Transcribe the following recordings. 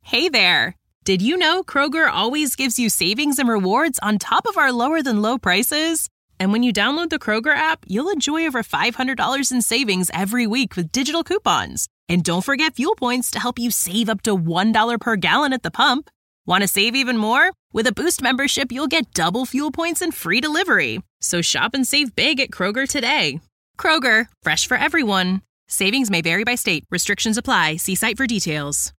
Hey there! Did you know Kroger always gives you savings and rewards on top of our lower-than-low prices? And when you download the Kroger app, you'll enjoy over $500 in savings every week with digital coupons. And don't forget fuel points to help you save up to $1 per gallon at the pump. Want to save even more? With a Boost membership, you'll get double fuel points and free delivery. So shop and save big at Kroger today. Kroger, fresh for everyone. Savings may vary by state. Restrictions apply. See site for details.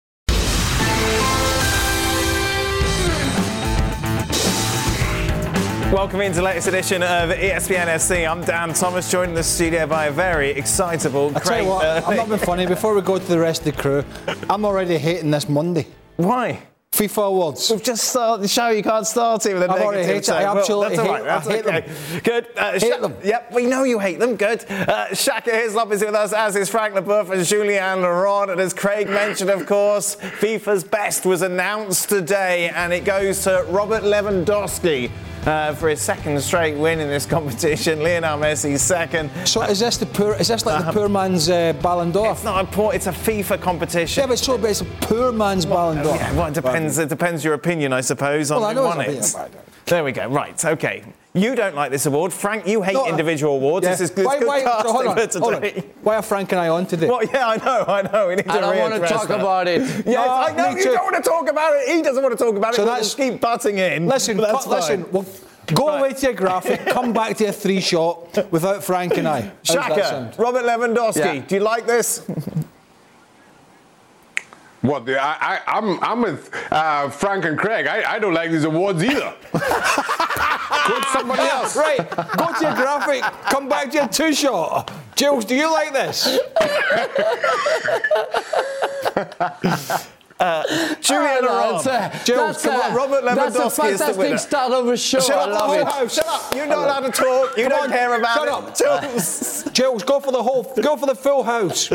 Welcome into the latest edition of ESPN SC. I'm Dan Thomas, joined in the studio by a very excitable Craig. I tell you what, I'm not being funny. Before we go to the rest of the crew, I'm already hating this Monday. Why? FIFA Awards. We've just started the show. You can't start it with a negative. I've already hated it. I absolutely hate them. Good. Hate them. Yep, we know you hate them. Good. Shaka Hislop is with us, as is Frank Leboeuf and Julien Laurent. And as Craig mentioned, of course, FIFA's best was announced today, and it goes to Robert Lewandowski. For his second straight win in this competition, Lionel Messi's second. So is this the poor man's Ballon d'Or? It's not it's a FIFA competition. Yeah, but it's a poor man's Ballon d'Or. Yeah, well, it depends. It depends your opinion, I suppose, on who won it. There we go. Right. Okay. You don't like this award, Frank. You hate individual awards. Yeah. This is good casting for today. Why are Frank and I on today? Well, yeah, I know. We need to I don't want to talk about it. Yes, no, I know you don't want to talk about it. He doesn't want to talk about it. So let's keep butting in. Listen. Well, go away to your graphic. Come back to a 3-shot without Frank and I. Shaka, Robert Lewandowski. Yeah. Do you like this? What? I'm with Frank and Craig. I don't like these awards either. Go to somebody else. Right. Go to your graphic. Come back to your 2-shot. Jules, do you like this? Julien Laurent. Jules, come on. Robert Lewandowski is the winner. That's a fantastic start of a show. Shut I love it. Shut up. You're not allowed to talk. You don't care about it. Shut up. Jules, go for the full house.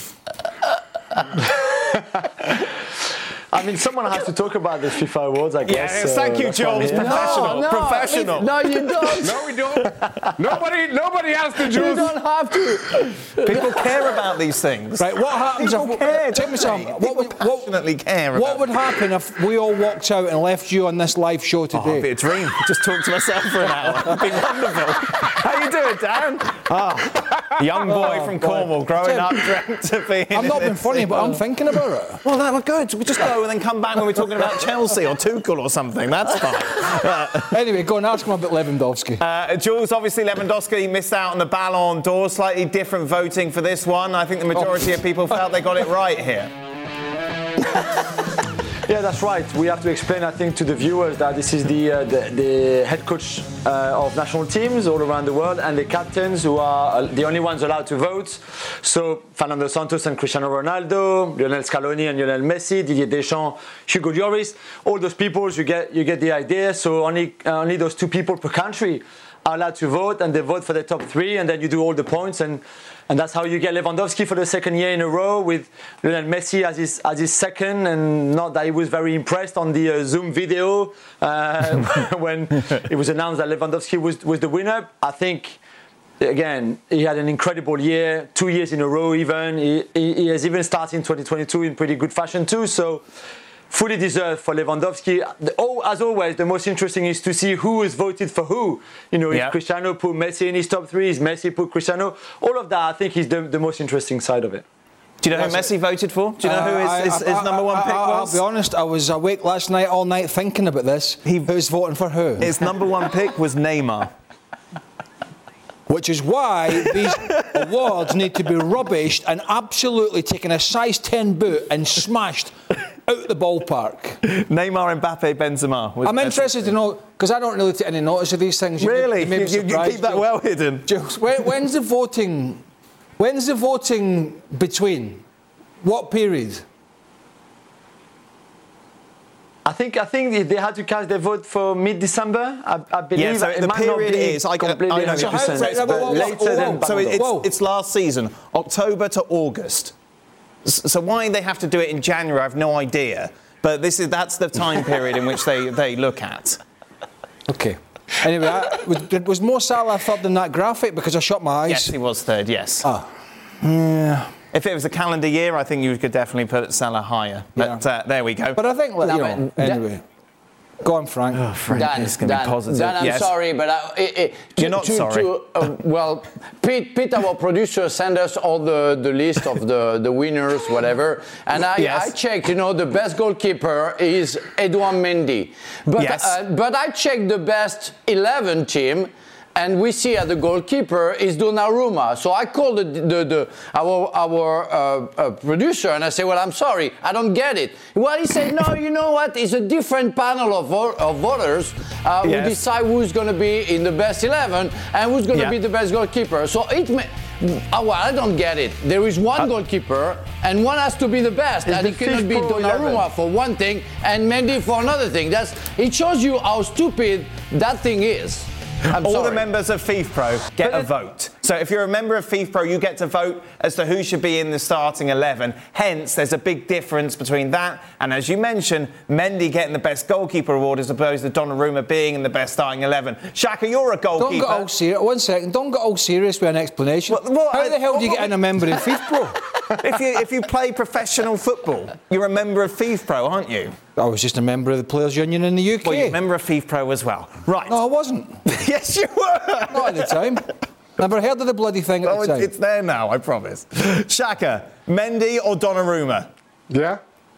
I mean, someone has to talk about the FIFA awards, I guess. Yes, thank you, Jules. Professional. No, you don't. No, we don't. Nobody has to, Jules. You don't have to. People care about these things. Right, what happens People care. Take me some. What would happen if we all walked out and left you on this live show today? Oh, it'd be a dream. Just talk to myself for an hour. It'd be wonderful. How you doing, Dan? Young boy from Cornwall, growing up, dreamt to be. I'm not being funny, but I'm thinking about it. Well, that was good. We'll just go and then come back when we're talking about Chelsea or Tuchel or something. That's fine. Anyway, go and ask him about Lewandowski. Jules, obviously Lewandowski missed out on the Ballon d'Or. Slightly different voting for this one. I think the majority of people felt they got it right here. Yeah, that's right. We have to explain, I think, to the viewers that this is the head coach of national teams all around the world and the captains who are the only ones allowed to vote. So Fernando Santos and Cristiano Ronaldo, Lionel Scaloni and Lionel Messi, Didier Deschamps, Hugo Lloris, all those people, you get the idea. So only those 2 people per country are allowed to vote, and they vote for the top 3, and then you do all the points, and that's how you get Lewandowski for the second year in a row, with Lionel Messi as his second, and not that he was very impressed on the Zoom video when it was announced that Lewandowski was the winner. I think, again, he had an incredible year, 2 years in a row even. He has even started in 2022 in pretty good fashion too, so fully deserved for Lewandowski. As always, the most interesting is to see who is voted for who. If Cristiano put Messi in his top 3, is Messi put Cristiano? All of that, I think, is the most interesting side of it. Do you know who Messi voted for? Do you know who his number 1 pick was? I'll be honest, I was awake last night, all night, thinking about this. Who's voting for who? His number 1 pick was Neymar. Which is why these awards need to be rubbished and absolutely taken a size 10 boot and smashed out the ballpark. Neymar, Mbappe, Benzema. I'm interested to know, because I don't really take any notice of these things. Really? You keep that well hidden. Jules, when's the voting? When's the voting between? What period? I think they had to cast their vote for mid-December. I believe. Yeah, so the period is completely 100%, so it's last season, October to August. So why they have to do it in January, I have no idea. But that's the time period in which they look at. Okay. Anyway, was Mo Salah third in that graphic because I shut my eyes? Yes, he was third. Yes. Yeah. If it was a calendar year, I think you could definitely put Salah higher. But there we go. But I think, anyway. Go on, Frank. Oh, Frank, it's going to be positive. Dan, I'm sorry, but you're not sorry. Well, Pete, our producer, sent us all the list of the winners, whatever. And I checked, the best goalkeeper is Edouard Mendy. But I checked the best 11 team. And we see the goalkeeper is Donnarumma. So I called our producer and I said, well, I'm sorry, I don't get it. Well, he said, no, you know what? It's a different panel of voters who decide who's going to be in the best 11 and who's going to be the best goalkeeper. So I don't get it. There is one goalkeeper and one has to be the best. And it cannot be Donnarumma for one thing and Mendy for another thing. It shows you how stupid that thing is. All the members of FIFPro get a vote. So if you're a member of FIFPro, you get to vote as to who should be in the starting 11. Hence, there's a big difference between that and, as you mentioned, Mendy getting the best goalkeeper award as opposed to Donnarumma being in the best starting 11. Xhaka, you're a goalkeeper. Don't get all serious. 1 second. Don't get all serious with an explanation. How the hell do you get in a member in FIFPro? If you play professional football, you're a member of FIFPro, aren't you? I was just a member of the Players' Union in the UK. Well, you're a member of FIFPro as well. Right. No, I wasn't. Yes, you were. Not at the time. Never heard of the bloody thing at the time. It's there now, I promise. Xhaka, Mendy or Donnarumma? Yeah.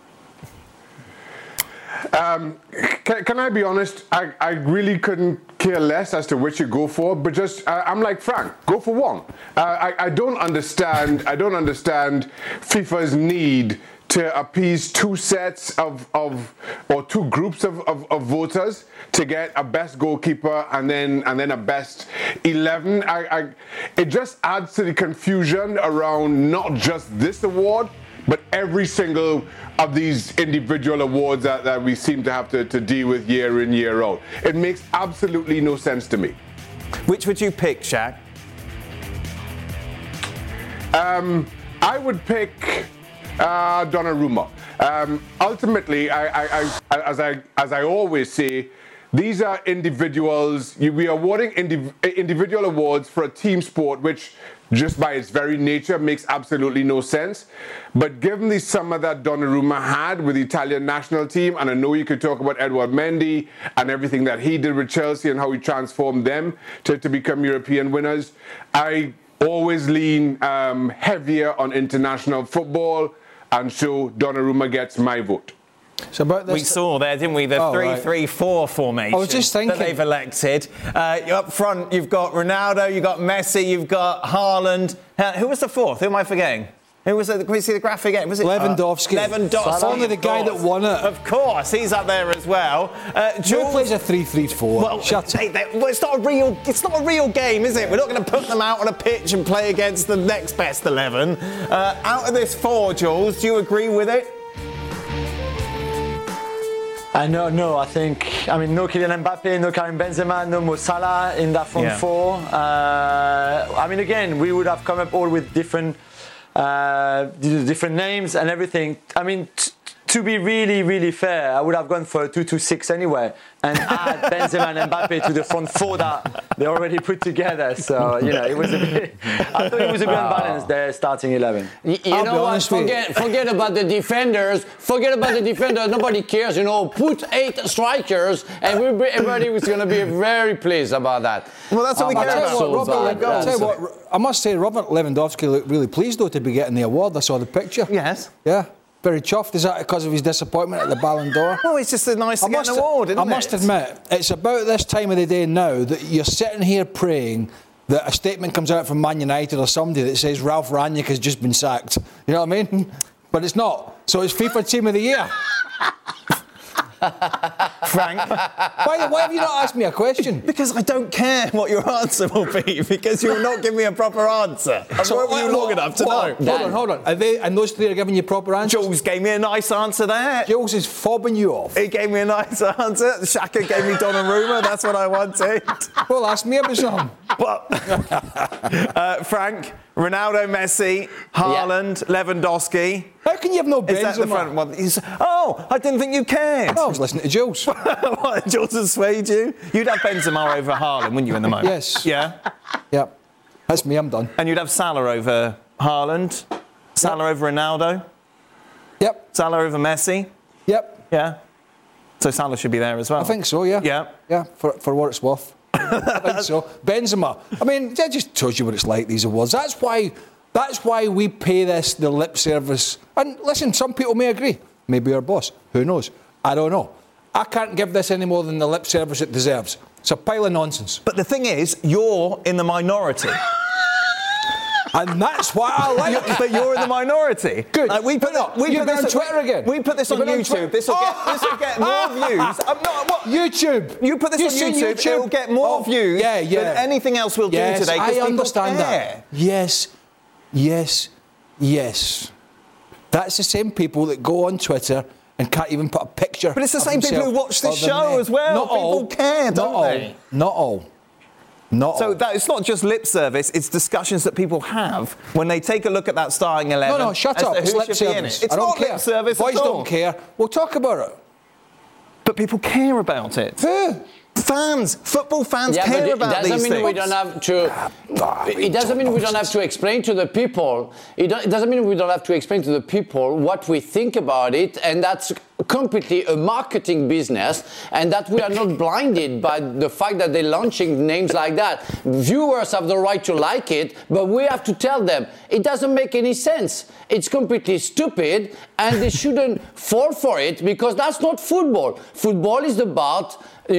Can I be honest? I really couldn't care less as to which you go for, but just I'm like Frank, go for one. I don't understand FIFA's need to appease two sets or two groups of voters to get a best goalkeeper and then a best 11. It just adds to the confusion around not just this award, but every single of these individual awards that we seem to have to deal with year in, year out. It makes absolutely no sense to me. Which would you pick, Shaq? I would pick Donnarumma. Ultimately, as I always say, these are individuals. We are awarding individual awards for a team sport, which just by its very nature makes absolutely no sense. But given the summer that Donnarumma had with the Italian national team, and I know you could talk about Edouard Mendy and everything that he did with Chelsea and how he transformed them to become European winners, I always lean heavier on international football, and so Donnarumma gets my vote. So we saw there, didn't we, the 3-3-4 formation I was just thinking that they've elected. Up front, you've got Ronaldo, you've got Messi, you've got Haaland. Who was the fourth? Who am I forgetting? Who was it? Can we see the graph again? Was it Lewandowski? Lewandowski. Only the guy that won it. Of course, he's up there as well. Who plays a 3-3-4? Well, shut up. Well, it's not a real game, is it? We're not going to put them out on a pitch and play against the next best 11. Out of this 4, Jules, do you agree with it? No, I think, no Kylian Mbappe, no Karim Benzema, no Mo Salah in that front four. Again, we would have come up all with different names and everything. To be really, really fair, I would have gone for a 2-2-6 anyway and add Benzema and Mbappe to the front four that they already put together. So, it was I thought it was a good balance there, starting 11. You know what? Forget about the defenders. Nobody cares, Put 8 strikers and everybody was going to be very pleased about that. Well, that's what we care about. I must say, Robert Lewandowski looked really pleased, though, to be getting the award. I saw the picture. Yes. Yeah. Very chuffed. Is that because of his disappointment at the Ballon d'Or? Well, it's just nice to get an award, isn't it? I must admit, it's about this time of the day now that you're sitting here praying that a statement comes out from Man United or somebody that says Ralf Rangnick has just been sacked. You know what I mean? But it's not. So it's FIFA Team of the Year. Frank, why have you not asked me a question? Because I don't care what your answer will be, because you will not give me a proper answer. I've worked with you long enough to know. Hold on. And those 3 are giving you proper answers? Jules gave me a nice answer there. Jules is fobbing you off. He gave me a nice answer. Xhaka gave me Donnarumma. That's what I wanted. Well, ask me about something. Frank, Ronaldo, Messi, Haaland, Lewandowski. How can you have no Benzema? Is that the front one? I didn't think you cared. I was listening to Jules. What, Jules has swayed you? You'd have Benzema over Haaland, wouldn't you, in the moment? Yes. Yeah? Yep. That's me, I'm done. And you'd have Salah over Haaland? Salah over Ronaldo? Yep. Salah over Messi? Yep. Yeah. So Salah should be there as well. I think so, yeah. Yeah. Yeah, for what it's worth. I think so. Benzema. I mean, that just tells you what it's like, these awards. That's why we pay this the lip service. And listen, some people may agree. Maybe our boss. Who knows? I don't know. I can't give this any more than the lip service it deserves. It's a pile of nonsense. But the thing is, you're in the minority. And that's why I like it. But you're in the minority. Good. We put on Twitter again. We put this on YouTube. This will get more views. YouTube. You put this on YouTube. It will get more views than anything else we'll do today. I understand that. Yes. That's the same people that go on Twitter and can't even put a picture. But it's the same people who watch this show as well. Not all. People care, don't they? Not all. So it's not just lip service, it's discussions that people have when they take a look at that starting 11. No, shut up. It's lip service. It's not lip service Boys at all. don't care. We'll talk about it. But people care about it. Who? Fans, football fans care about these things. It doesn't mean we don't have to explain to the people. It doesn't mean we don't have to explain to the people what we think about it, and that's completely a marketing business, and that we are not blinded by the fact that they're launching names like that. Viewers have the right to like it, but we have to tell them it doesn't make any sense. It's completely stupid, and they shouldn't fall for it, because that's not football. Football is about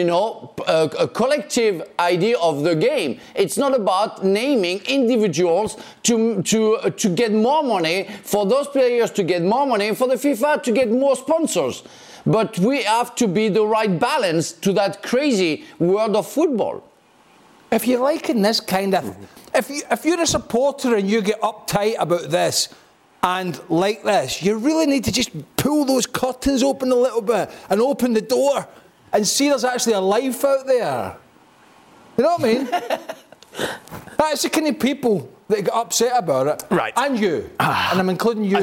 a collective idea of the game. It's not about naming individuals to get more money, for those players to get more money, and for the FIFA to get more sponsors. But we have to be the right balance to that crazy world of football. If you're liking this kind of... If you're a supporter and you get uptight about this and like this, you really need to just pull those curtains open a little bit and open the door and see there's actually a life out there. You know what I mean? That's the kind of people that get upset about it. Right. And you. And I'm including you.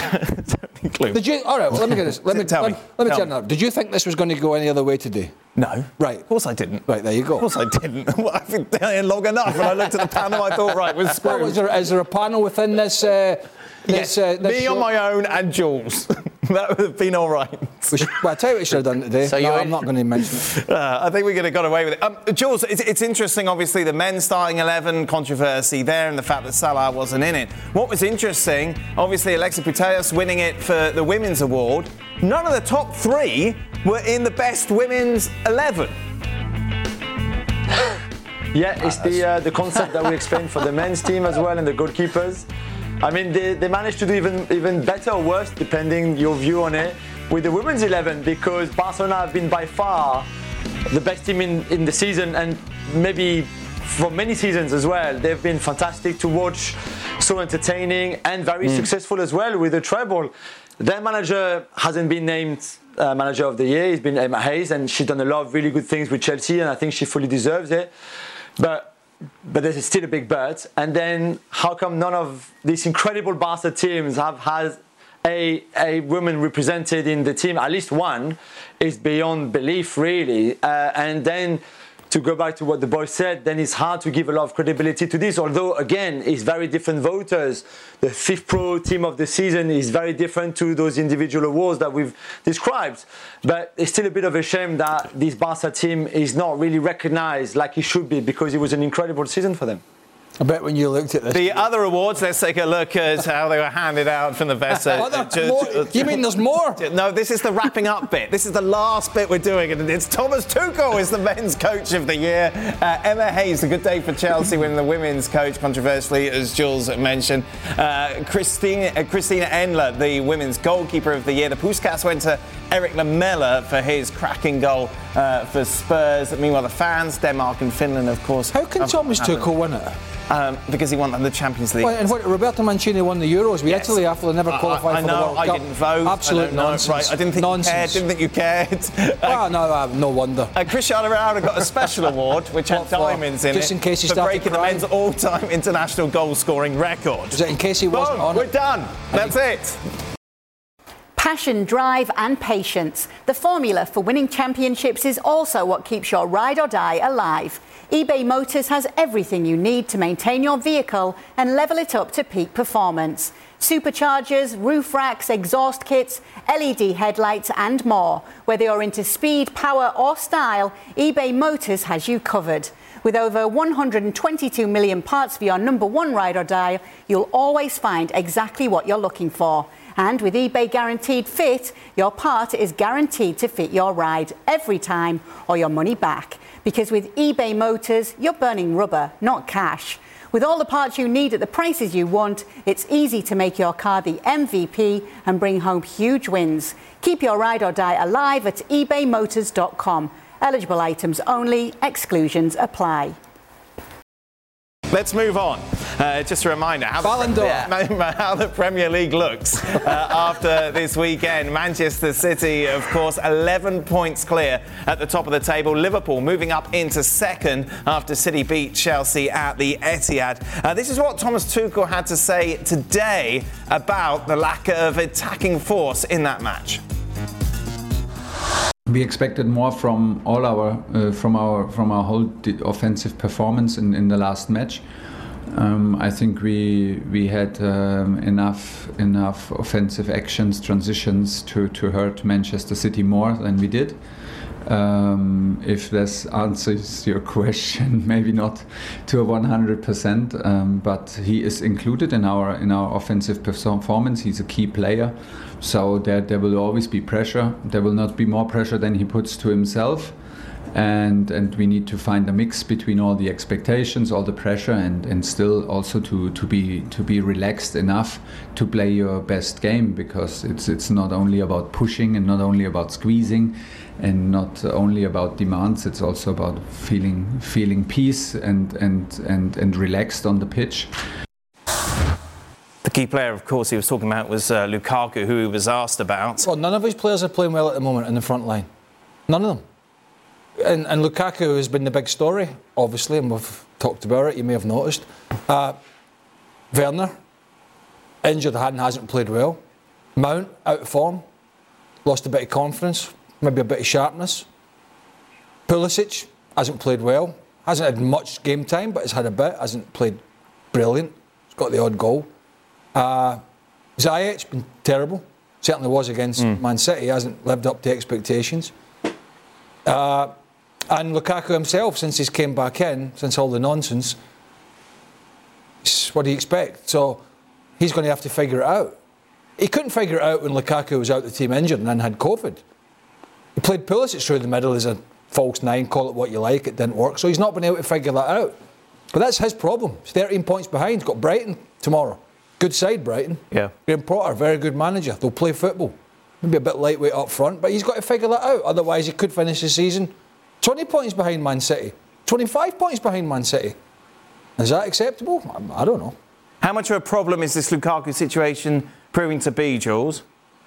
Did you? All right, well, let me get this. Let me tell you. Did you think this was going to go any other way today? No. Right. Of course I didn't. Right, there you go. Of course I didn't. I've been down here long enough. When I looked at the panel, I thought, right, we're screwed. Is there a panel within this... Yes, me show? On my own and Jules. That would have been all right. Well, I'll tell you what we should have done today. So I'm not going to mention it. I think we could have got away with it. Jules, it's interesting, obviously, the men's starting 11 controversy there and the fact that Salah wasn't in it. What was interesting, obviously, Alexia Putellas winning it for the women's award. None of the top three were in the best women's 11. Yeah, it's the concept that we explained for the men's team as well and the goalkeepers. I mean, they managed to do even better or worse, depending your view on it, with the women's 11, because Barcelona have been by far the best team in the season, and maybe for many seasons as well. They've been fantastic to watch, so entertaining and very successful as well with the treble. Their manager hasn't been named manager of the year. He's been Emma Hayes, and she's done a lot of really good things with Chelsea, and I think she fully deserves it. But there's still a big but. And then how come none of these incredible Barca teams have had a woman represented in the team? At least one is beyond belief, really. And then to go back to what the boy said, then it's hard to give a lot of credibility to this. Although, again, it's very different voters. The FIFPro team of the season is very different to those individual awards that we've described. But it's still a bit of a shame that this Barca team is not really recognized like it should be, because it was an incredible season for them. I bet when you looked at this... The other awards, let's take a look at how they were handed out from the best. You mean there's more? No, this is the wrapping up bit. This is the last bit we're doing. And it's Thomas Tuchel is the men's coach of the year. Emma Hayes, a good day for Chelsea, winning the women's coach, controversially, as Jules mentioned. Christina Endler, the women's goalkeeper of the year. The Puskas went to Eric Lamela for his cracking goal for Spurs. Meanwhile, the fans, Denmark and Finland, of course. How can Thomas Tuchel win it? Because he won the Champions League. Well, and what, Roberto Mancini won the Euros. We Italy after they never qualified for the World Cup. I didn't vote. Absolute nonsense. Right, I didn't think nonsense. you cared. No wonder. Cristiano Ronaldo got a special award, which had diamonds in just it, in case he for started breaking crying. the men's all-time international goal-scoring record. Was it in case he wasn't on it? We're done. That's it. Passion, drive and patience. The formula for winning championships is also what keeps your ride or die alive. eBay Motors has everything you need to maintain your vehicle and level it up to peak performance. Superchargers, roof racks, exhaust kits, LED headlights and more. Whether you're into speed, power or style, eBay Motors has you covered. With over 122 million parts for your number one ride or die, you'll always find exactly what you're looking for. And with eBay Guaranteed Fit, your part is guaranteed to fit your ride every time or your money back. Because with eBay Motors, you're burning rubber, not cash. With all the parts you need at the prices you want, it's easy to make your car the MVP and bring home huge wins. Keep your ride or die alive at ebaymotors.com. Eligible items only, exclusions apply. Let's move on. Just a reminder how the Premier League looks after this weekend. Manchester City, of course, 11 points clear at the top of the table. Liverpool moving up into second after City beat Chelsea at the Etihad. This is what Thomas Tuchel had to say today about the lack of attacking force in that match. We expected more from all our whole offensive performance in the last match. I think we had enough offensive actions, transitions to hurt Manchester City more than we did. If this answers your question, maybe not to a 100%, but he is included in our offensive performance. He's a key player, so there will always be pressure. There will not be more pressure than he puts to himself, and we need to find a mix between all the expectations, all the pressure, and still also to be relaxed enough to play your best game, because it's not only about pushing and not only about squeezing and not only about demands. It's also about feeling peace and relaxed on the pitch. The key player, of course, he was talking about was Lukaku, who he was asked about. Well, none of his players are playing well at the moment in the front line. None of them. And Lukaku has been the big story, obviously, and we've talked about it, you may have noticed. Werner, injured and hasn't played well. Mount, out of form, lost a bit of confidence, maybe a bit of sharpness. Pulisic hasn't played well, hasn't had much game time, but has had a bit, hasn't played brilliant. He's got the odd goal. Ziyech been terrible, certainly was against Man City, hasn't lived up to expectations. And Lukaku himself, since he's came back in, since all the nonsense, what do you expect? So he's going to have to figure it out. He couldn't figure it out when Lukaku was out the team injured and then had COVID. He played Pulisic through the middle as a false nine, call it what you like, it didn't work. So he's not been able to figure that out. But that's his problem. He's 13 points behind. He's got Brighton tomorrow. Good side, Brighton. Yeah. Graham Potter, very good manager. They'll play football. Maybe a bit lightweight up front, but he's got to figure that out. Otherwise, he could finish the season 20 points behind Man City, 25 points behind Man City. Is that acceptable? I don't know. How much of a problem is this Lukaku situation proving to be, Jules?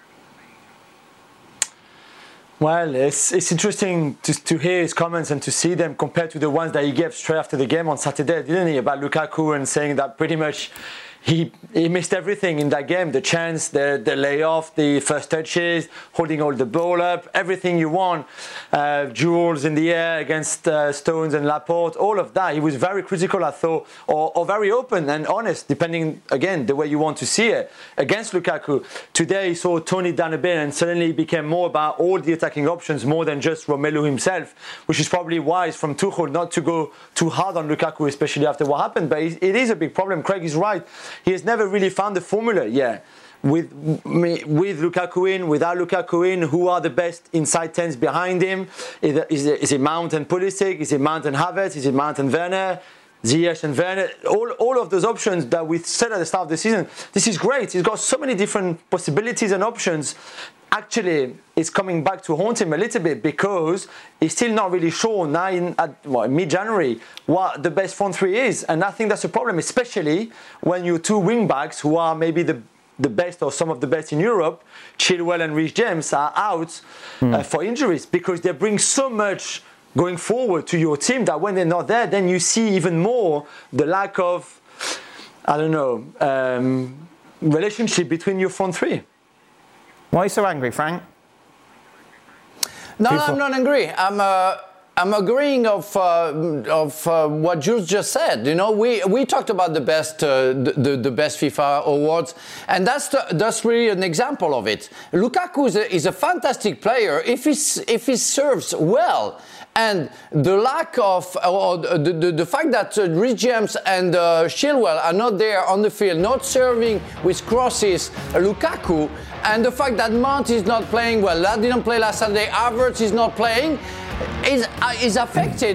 Well, it's interesting to hear his comments and to see them compared to the ones that he gave straight after the game on Saturday, didn't he? About Lukaku, and saying that pretty much he missed everything in that game. The chance, the layoff, the first touches, holding all the ball up, everything you want. Duels in the air against Stones and Laporte, all of that. He was very critical, I thought, or very open and honest, depending, again, the way you want to see it, against Lukaku. Today he saw Tony down a bit and suddenly it became more about all the attacking options more than just Romelu himself, which is probably wise from Tuchel not to go too hard on Lukaku, especially after what happened. But it is a big problem. Craig is right. He has never really found the formula yet. With Lukaku in, without Lukaku in, who are the best inside tens behind him? Is it Mount and Pulisic? Is it Mount and Havertz? Is it Mount and Werner? Ziyech and Werner? All of those options that we said at the start of the season, this is great. He's got so many different possibilities and options. Actually, it's coming back to haunt him a little bit because he's still not really sure now in mid-January what the best front three is. And I think that's a problem, especially when your two wing-backs, who are maybe the best or some of the best in Europe, Chilwell and Reece James, are out for injuries, because they bring so much going forward to your team that when they're not there, then you see even more the lack of, relationship between your front three. Why are you so angry, Frank? No, I'm not angry. I'm agreeing of what Jules just said. You know, we talked about the best FIFA awards, and that's really an example of it. Lukaku is a fantastic player if he serves well. And the lack of, or the fact that Reece James and Chilwell are not there on the field, not serving with crosses, Lukaku, and the fact that Mount is not playing well, that didn't play last Sunday, Havertz is not playing, is affecting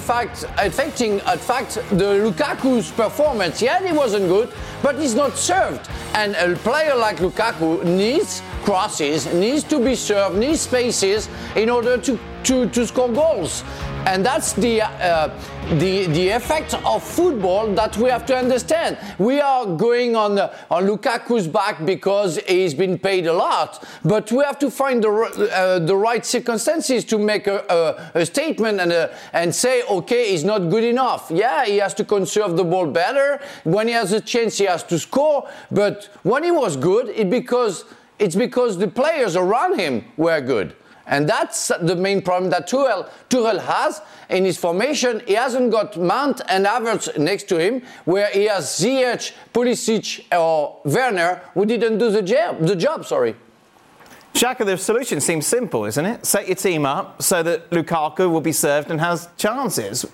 the Lukaku's performance. Yeah, he wasn't good, but he's not served. And a player like Lukaku needs crosses, needs to be served, needs spaces in order to score goals. And that's the effect of football that we have to understand. We are going on Lukaku's back because he's been paid a lot, but we have to find the right circumstances to make a statement and say, okay, he's not good enough. Yeah, he has to conserve the ball better. When he has a chance, he has to score. But when he was good, it's because the players around him were good. And that's the main problem that Tuchel has in his formation. He hasn't got Mount and Havertz next to him, where he has Ziyech, Pulisic or Werner, who didn't do the job. Shaka, the solution seems simple, isn't it? Set your team up so that Lukaku will be served and has chances.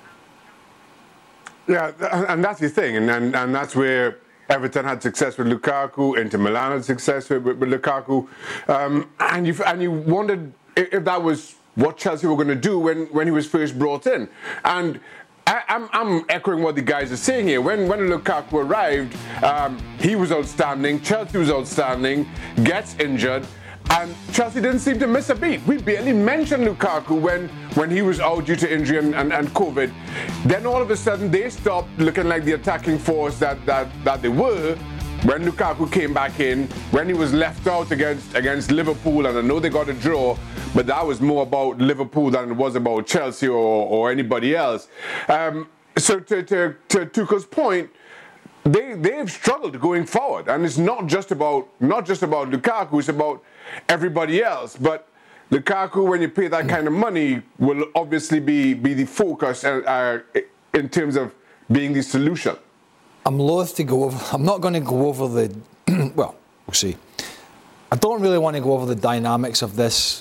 Yeah, and that's the thing, and that's where Everton had success with Lukaku, Inter Milan had success with Lukaku, and you wondered if that was what Chelsea were going to do when he was first brought in. And I'm echoing what the guys are saying here. When Lukaku arrived, he was outstanding, Chelsea was outstanding, gets injured, and Chelsea didn't seem to miss a beat. We barely mentioned Lukaku when he was out due to injury and COVID. Then all of a sudden they stopped looking like the attacking force that they were when Lukaku came back in, when he was left out against Liverpool, and I know they got a draw, but that was more about Liverpool than it was about Chelsea or anybody else. So to Tuchel's point, they've struggled going forward, and it's not just about Lukaku, it's about everybody else. But Lukaku, when you pay that kind of money, will obviously be the focus in terms of being the solution. I'm loath to go over. I'm not going to go over the. Well, we'll see. I don't really want to go over the dynamics of this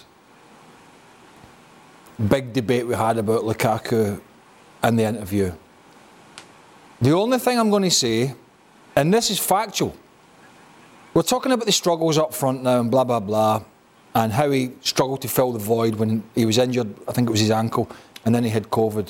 big debate we had about Lukaku and the interview. The only thing I'm going to say, and this is factual, we're talking about the struggles up front now and blah, blah, blah, and how he struggled to fill the void when he was injured. I think it was his ankle, and then he had COVID.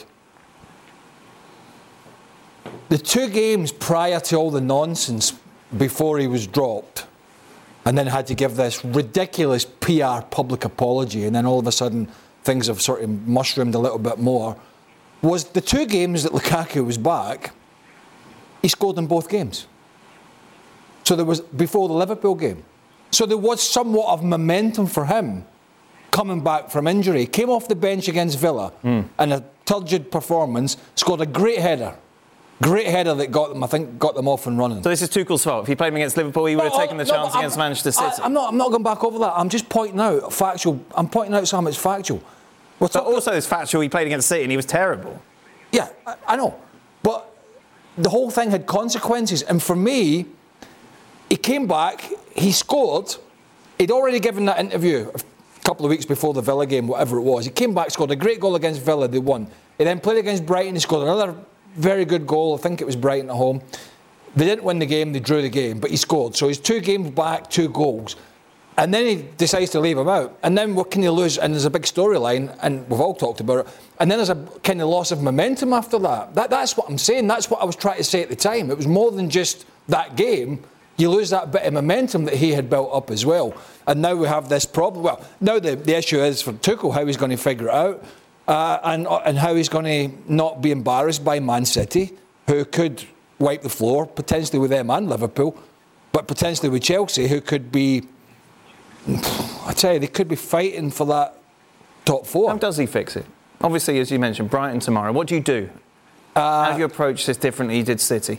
The 2 games prior to all the nonsense before he was dropped, and then had to give this ridiculous PR public apology, and then all of a sudden things have sort of mushroomed a little bit more, was the 2 games that Lukaku was back, he scored in both games. So there was, before the Liverpool game. So there was somewhat of momentum for him coming back from injury. He came off the bench against Villa and a turgid performance, scored a great header. Great header that got them off and running. So this is Tuchel's fault. If he played him against Liverpool, he would have taken the chance against Manchester City. I'm not going back over that. I'm just pointing out factual. I'm pointing out something that's factual. But also it's factual, he played against City and he was terrible. Yeah, I know. But the whole thing had consequences. And for me, he came back, he scored. He'd already given that interview a couple of weeks before the Villa game, whatever it was. He came back, scored a great goal against Villa, they won. He then played against Brighton, he scored another very good goal. I think it was Brighton at home. They didn't win the game, they drew the game, but he scored. So he's 2 games back, 2 goals. And then he decides to leave him out. And then what can you lose? And there's a big storyline, and we've all talked about it. And then there's a kind of loss of momentum after that. That's what I'm saying. That's what I was trying to say at the time. It was more than just that game. You lose that bit of momentum that he had built up as well. And now we have this problem. Well, now the issue is for Tuchel how he's going to figure it out. And how he's going to not be embarrassed by Man City, who could wipe the floor, potentially with them and Liverpool, but potentially with Chelsea, who could be, I tell you, they could be fighting for that top 4. How does he fix it? Obviously, as you mentioned, Brighton tomorrow. What do you do? How do you approach this differently you did City?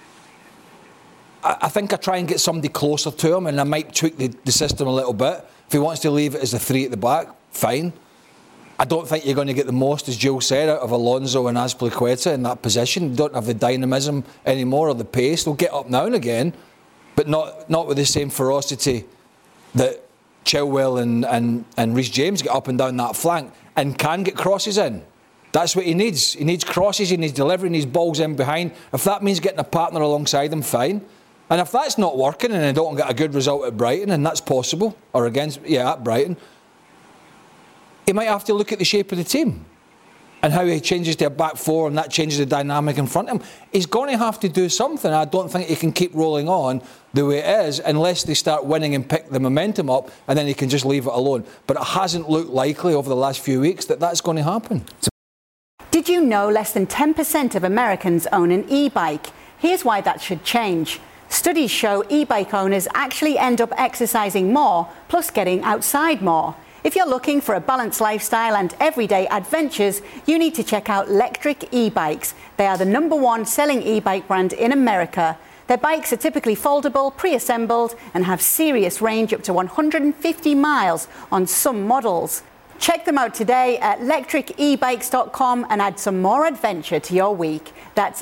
I think I try and get somebody closer to him, and I might tweak the system a little bit. If he wants to leave it as a 3 at the back, fine. I don't think you're going to get the most, as Jill said, out of Alonso and Azpilicueta in that position. They don't have the dynamism anymore or the pace. They'll get up now and again, but not with the same ferocity that Chilwell and Reece James get up and down that flank and can get crosses in. That's what he needs. He needs crosses, he needs delivery, he needs balls in behind. If that means getting a partner alongside him, fine. And if that's not working and they don't get a good result at Brighton, and that's possible, or at Brighton, he might have to look at the shape of the team and how he changes to a back four, and that changes the dynamic in front of him. He's going to have to do something. I don't think he can keep rolling on the way it is unless they start winning and pick the momentum up, and then he can just leave it alone. But it hasn't looked likely over the last few weeks that that's going to happen. Did you know less than 10% of Americans own an e-bike? Here's why that should change. Studies show e-bike owners actually end up exercising more, plus getting outside more. If you're looking for a balanced lifestyle and everyday adventures, you need to check out Lectric e-bikes. They are the #1 selling e-bike brand in America. Their bikes are typically foldable, pre-assembled, and have serious range up to 150 miles on some models. Check them out today at lectricebikes.com and add some more adventure to your week. That's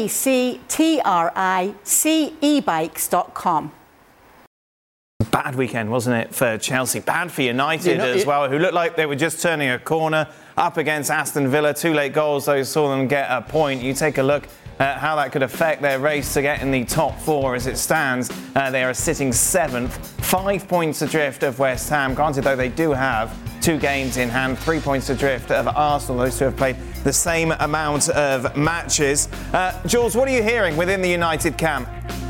lectricebikes.com. Bad weekend, wasn't it, for Chelsea? Bad for United as well, who looked like they were just turning a corner up against Aston Villa. 2 late goals, though, saw them get a point. You take a look at how that could affect their race to get in the top 4 as it stands. They are sitting 7th, 5 points adrift of West Ham. Granted, though, they do have 2 games in hand, 3 points adrift of Arsenal. Those two have played the same amount of matches. Jules, what are you hearing within the United camp?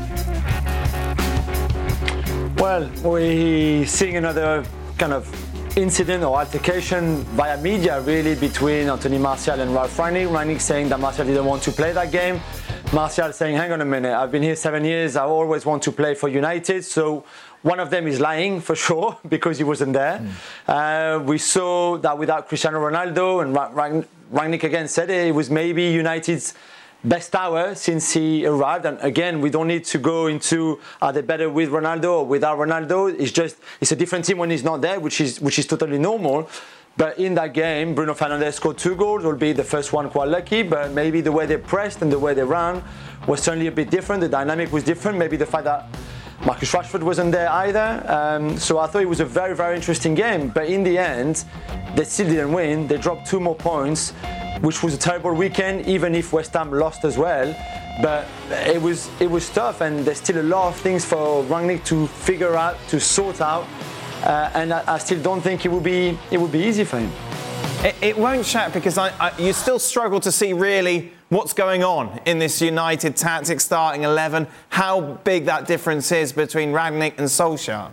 Well, we're seeing another kind of incident or altercation via media, really, between Anthony Martial and Ralf Rangnick. Rangnick saying that Martial didn't want to play that game. Martial saying, hang on a minute, I've been here 7 years, I always want to play for United. So one of them is lying for sure because he wasn't there. We saw that without Cristiano Ronaldo, and Rangnick again said it was maybe United's best hour since he arrived. And again, we don't need to go into are they better with Ronaldo or without Ronaldo. It's a different team when he's not there, which is totally normal. But in that game, Bruno Fernandes scored 2 goals, albeit the first one quite lucky, but maybe the way they pressed and the way they ran was certainly a bit different. The dynamic was different. Maybe the fact that Marcus Rashford wasn't there either. So I thought it was a very, very interesting game. But in the end, they still didn't win. They dropped 2 more points, which was a terrible weekend, even if West Ham lost as well. But it was tough, and there's still a lot of things for Rangnick to figure out, to sort out. And I still don't think it will be easy for him. It won't, Shaq, because you still struggle to see really what's going on in this United tactic starting 11, how big that difference is between Rangnick and Solskjaer.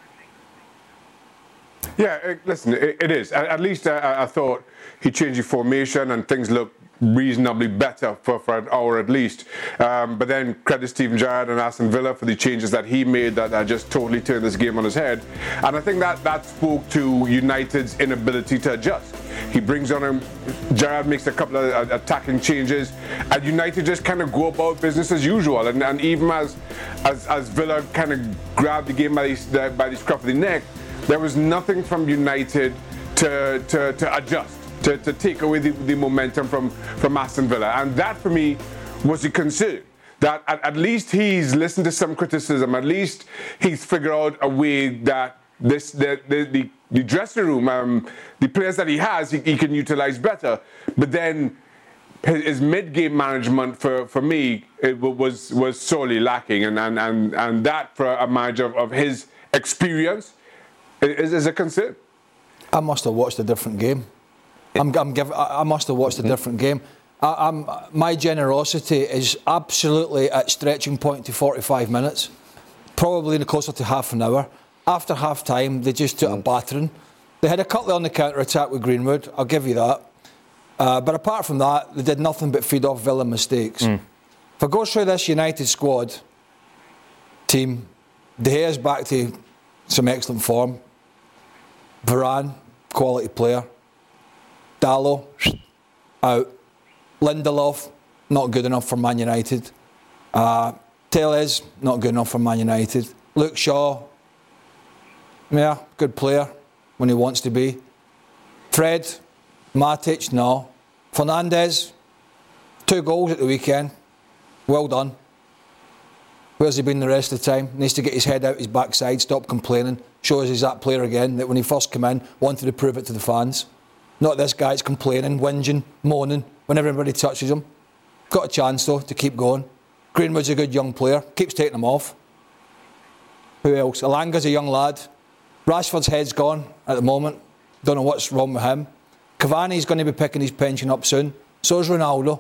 Yeah, listen, it is. At least I thought he changed the formation and things looked reasonably better for an hour at least. But then credit Steven Gerrard and Aston Villa for the changes that he made that just totally turned this game on his head. And I think that spoke to United's inability to adjust. He brings on him, Gerrard makes a couple of attacking changes, and United just kind of go about business as usual. And even as Villa kind of grabbed the game by the scruff of the neck, there was nothing from United to adjust. To take away the momentum from Aston Villa. And that for me was a concern. That at least he's listened to some criticism, at least he's figured out a way that the dressing room, the players that he has, he can utilize better. But then his mid-game management for me it was sorely lacking, and that for a manager of his experience is a concern. I must have watched a different game. I must have watched a different game. My generosity is absolutely at stretching point to 45 minutes, probably closer to half an hour. After half time, they just took a battering. They had a couple on the counter attack with Greenwood, I'll give you that. But apart from that, they did nothing but feed off Villa mistakes. If I go through this United squad team, De Gea's back to some excellent form. Varane, quality player. Dalot, out. Lindelof, not good enough for Man United. Tellez, not good enough for Man United. Luke Shaw, yeah, good player when he wants to be. Fred, Matic, no. Fernandes, 2 goals at the weekend. Well done. Where's he been the rest of the time? Needs to get his head out his backside, stop complaining, show us he's that player again that when he first came in, wanted to prove it to the fans. Not this guy that's complaining, whinging, moaning when everybody touches him. Got a chance though to keep going. Greenwood's a good young player, keeps taking him off. Who else? Elanga's a young lad. Rashford's head's gone at the moment. Don't know what's wrong with him. Cavani's going to be picking his pension up soon. So is Ronaldo.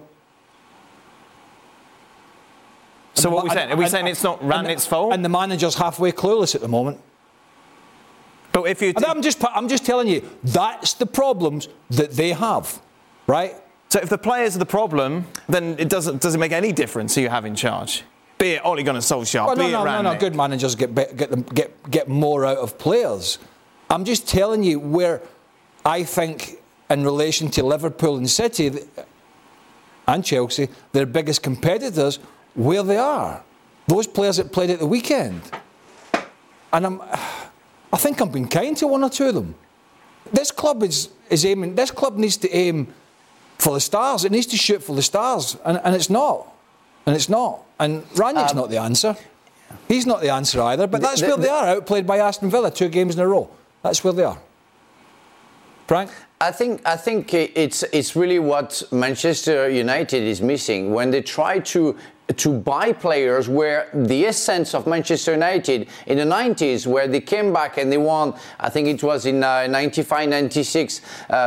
So what are we saying? Are we saying it's not Rangnick's fault? And the manager's halfway clueless at the moment. But if you... I'm just telling you, that's the problems that they have, right? So if the players are the problem, then it doesn't make any difference who you have in charge. Be it Ole Gunnar Solskjaer, be it Rangnick. No. Good managers get more out of players. I'm just telling you where I think, in relation to Liverpool and City and Chelsea, their biggest competitors, where they are. Those players that played at the weekend. And I think I'm being kind to one or two of them. This club is aiming. This club needs to aim for the stars. It needs to shoot for the stars, and it's not. And it's not. And Rangnick's not the answer. He's not the answer either. But that's where they are, outplayed by Aston Villa 2 games in a row. That's where they are. Frank? I think it's really what Manchester United is missing when they try to buy players, where the essence of Manchester United in the 90s, where they came back and they won, I think it was in 95-96,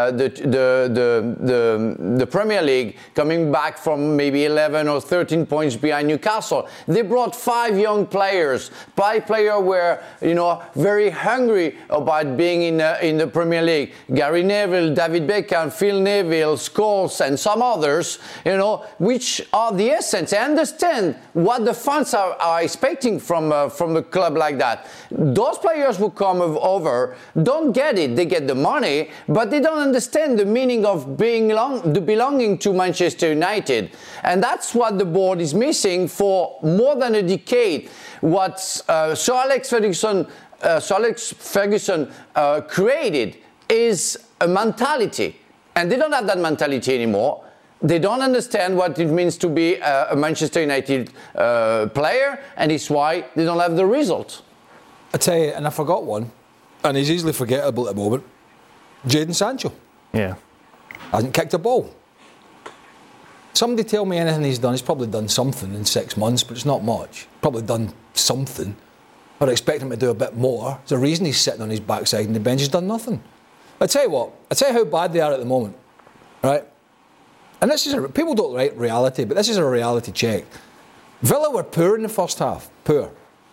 the Premier League, coming back from maybe 11 or 13 points behind Newcastle. They brought 5 young players. 5 players were, very hungry about being in the Premier League. Gary Neville, David Beckham, Phil Neville, Scholes, and some others, which are the essence. And understand what the fans are expecting from a club like that. Those players who come over don't get it. They get the money, but they don't understand the meaning of belonging to Manchester United. And that's what the board is missing for more than a decade. What Sir Alex Ferguson created is a mentality. And they don't have that mentality anymore. They don't understand what it means to be a Manchester United player, and it's why they don't have the result. I tell you, and I forgot one, and he's easily forgettable at the moment. Jadon Sancho. Yeah. Hasn't kicked a ball. Somebody tell me anything he's done. He's probably done something in 6 months, but it's not much. Probably done something. I'd expect him to do a bit more. There's a reason he's sitting on his backside and the bench has done nothing. I tell you what, I tell you how bad they are at the moment, right? And this is people don't like reality, but this is a reality check. Villa were poor in the first half. Poor.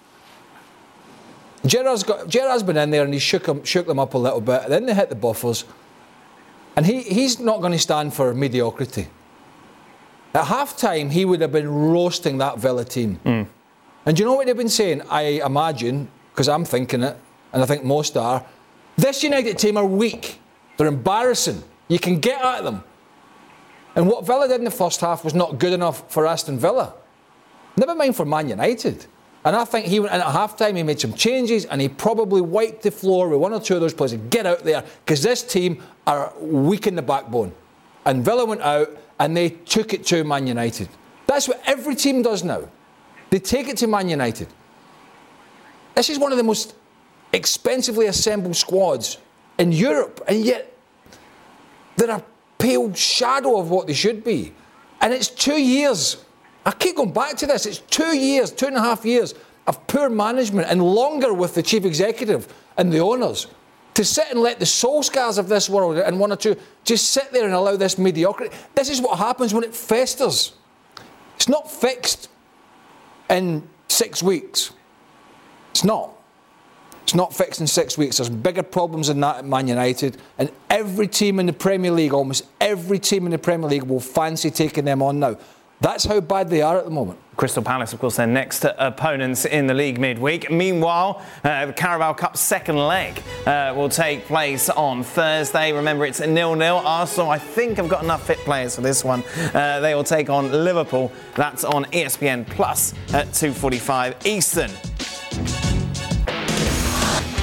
Gerrard's been in there and he shook them up a little bit. And then they hit the buffers. And he's not going to stand for mediocrity. At half-time, he would have been roasting that Villa team. Mm. And do you know what they've been saying? I imagine, because I'm thinking it, and I think most are, this United team are weak. They're embarrassing. You can get at them. And what Villa did in the first half was not good enough for Aston Villa. Never mind for Man United. And I think he went in at half-time, he made some changes, and he probably wiped the floor with 1 or 2 of those players and get out there, because this team are weak in the backbone. And Villa went out, and they took it to Man United. That's what every team does now. They take it to Man United. This is one of the most expensively assembled squads in Europe, and yet they're a pale shadow of what they should be. And it's 2 years. I keep going back to this. It's 2 years, 2.5 years of poor management, and longer with the chief executive and the owners, to sit and let the Solskjaers of this world and 1 or 2 just sit there and allow this mediocrity. This is what happens when it festers. It's not fixed in 6 weeks. It's not. It's not fixed in 6 weeks. There's bigger problems than that at Man United. And every team in the Premier League, almost every team in the Premier League, will fancy taking them on now. That's how bad they are at the moment. Crystal Palace, of course, their next opponents in the league midweek. Meanwhile, the Carabao Cup second leg will take place on Thursday. Remember, it's 0-0. Arsenal, I think, have got enough fit players for this one. They will take on Liverpool. That's on ESPN Plus at 2:45 Eastern.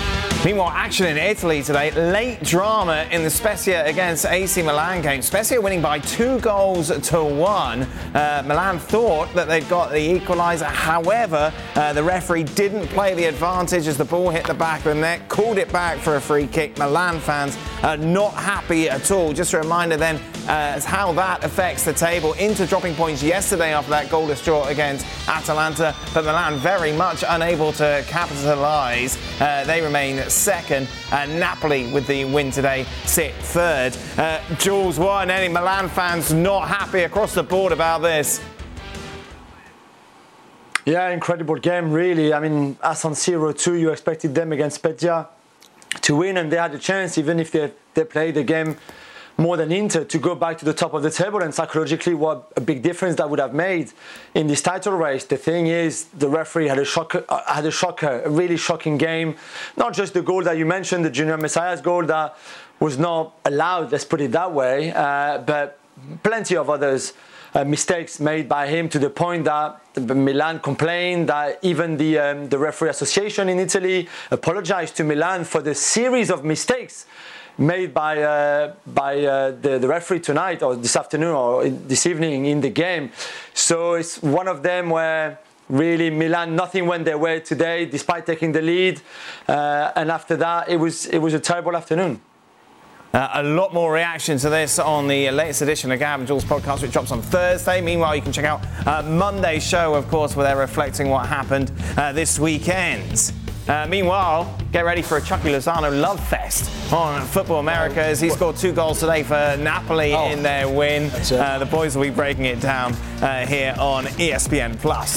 Meanwhile, action in Italy today. Late drama in the Spezia against AC Milan game. Spezia winning by 2-1. Milan thought that they'd got the equaliser. However, the referee didn't play the advantage as the ball hit the back of the net, called it back for a free kick. Milan fans are not happy at all. Just a reminder then as how that affects the table. Inter dropping points yesterday after that goalless draw against Atalanta, but Milan very much unable to capitalise. They remain second, and Napoli with the win today sit third. Jules, what, and any Milan fans not happy across the board about this? Yeah, incredible game, really. I mean, at San Siro too, you expected them against Spezia to win, and they had a chance, even if they played the game more than Inter, to go back to the top of the table. And psychologically, what a big difference that would have made in this title race. The thing is, the referee had a shocker, a really shocking game. Not just the goal that you mentioned, the Junior Messiah's goal that was not allowed, let's put it that way, but plenty of others. Mistakes made by him, to the point that Milan complained, that even the referee association in Italy apologized to Milan for the series of mistakes made by the referee tonight, or this afternoon, or this evening in the game. So it's one of them where really Milan, nothing went their way today, despite taking the lead. And after that, it was a terrible afternoon. A lot more reaction to this on the latest edition of Gav and Jules podcast, which drops on Thursday. Meanwhile, you can check out Monday's show, of course, where they're reflecting what happened this weekend. Meanwhile, get ready for a Chucky Lozano love fest on Football America as he scored 2 goals today for Napoli in their win. The boys will be breaking it down here on ESPN+.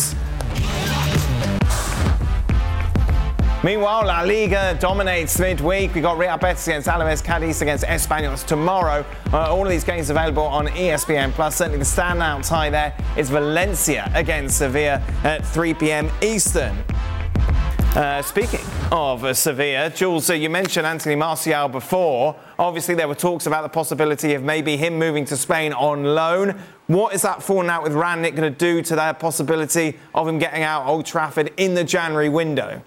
Meanwhile, La Liga dominates midweek. We've got Real Betis against Alaves, Cadiz against Españols tomorrow. All of these games available on ESPN+. Certainly the standout tie there is Valencia against Sevilla at 3 p.m. Eastern. Speaking of Sevilla, Jules, you mentioned Anthony Martial before. Obviously, there were talks about the possibility of maybe him moving to Spain on loan. What is that falling out with Rangnick going to do to that possibility of him getting out Old Trafford in the January window?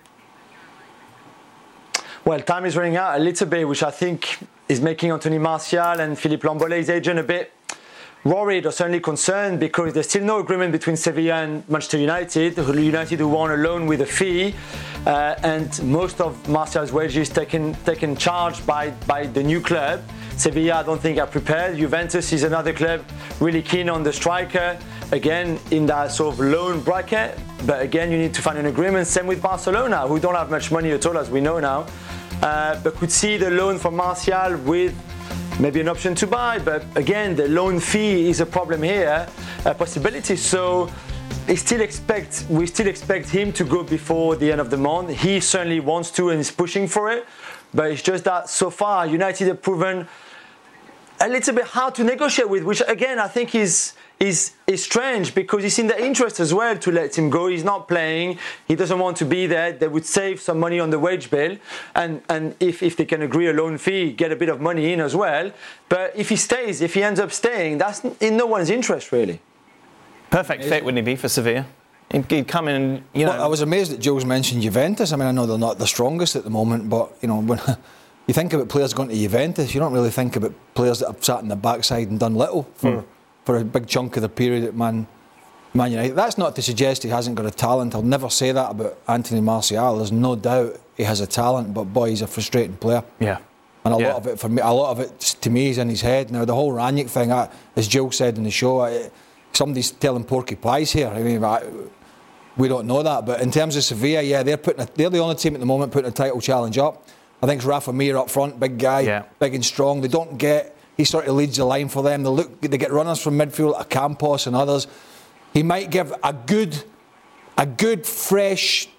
Well, time is running out a little bit, which I think is making Anthony Martial and Philippe Lambolé's agent a bit worried, or certainly concerned, because there's still no agreement between Sevilla and Manchester United. United who want a loan with a fee, and most of Martial's wages taken charge by the new club. Sevilla, I don't think, are prepared. Juventus is another club really keen on the striker, again in that sort of loan bracket. But again, you need to find an agreement. Same with Barcelona, who don't have much money at all, as we know now, but could see the loan from Martial with maybe an option to buy. But again, the loan fee is a problem here, a possibility. So we still expect him to go before the end of the month. He certainly wants to and is pushing for it. But it's just that so far United have proven a little bit hard to negotiate with, which again I think is strange, because it's in their interest as well to let him go. He's not playing. He doesn't want to be there. They would save some money on the wage bill, and if they can agree a loan fee, get a bit of money in as well. But if he ends up staying, that's in no one's interest really. Perfect fit, wouldn't he be, for Sevilla? He'd come in, you know. Well, I was amazed that Jules mentioned Juventus. I mean, I know they're not the strongest at the moment, but you know, when you think about players going to Juventus, you don't really think about players that have sat in the backside and done little for a big chunk of the period at Man United. That's not to suggest he hasn't got a talent. I'll never say that about Anthony Martial. There's no doubt he has a talent, but boy, he's a frustrating player. Yeah. And a lot of it to me is in his head. Now, the whole Rangnick thing, as Jill said in the show, somebody's telling porky pies here. I mean, we don't know that. But in terms of Sevilla, yeah, they're the only team at the moment putting a title challenge up. I think it's Rafa Mir up front, big guy, big and strong. He sort of leads the line for them. They get runners from midfield, Campos and others. He might give a good fresh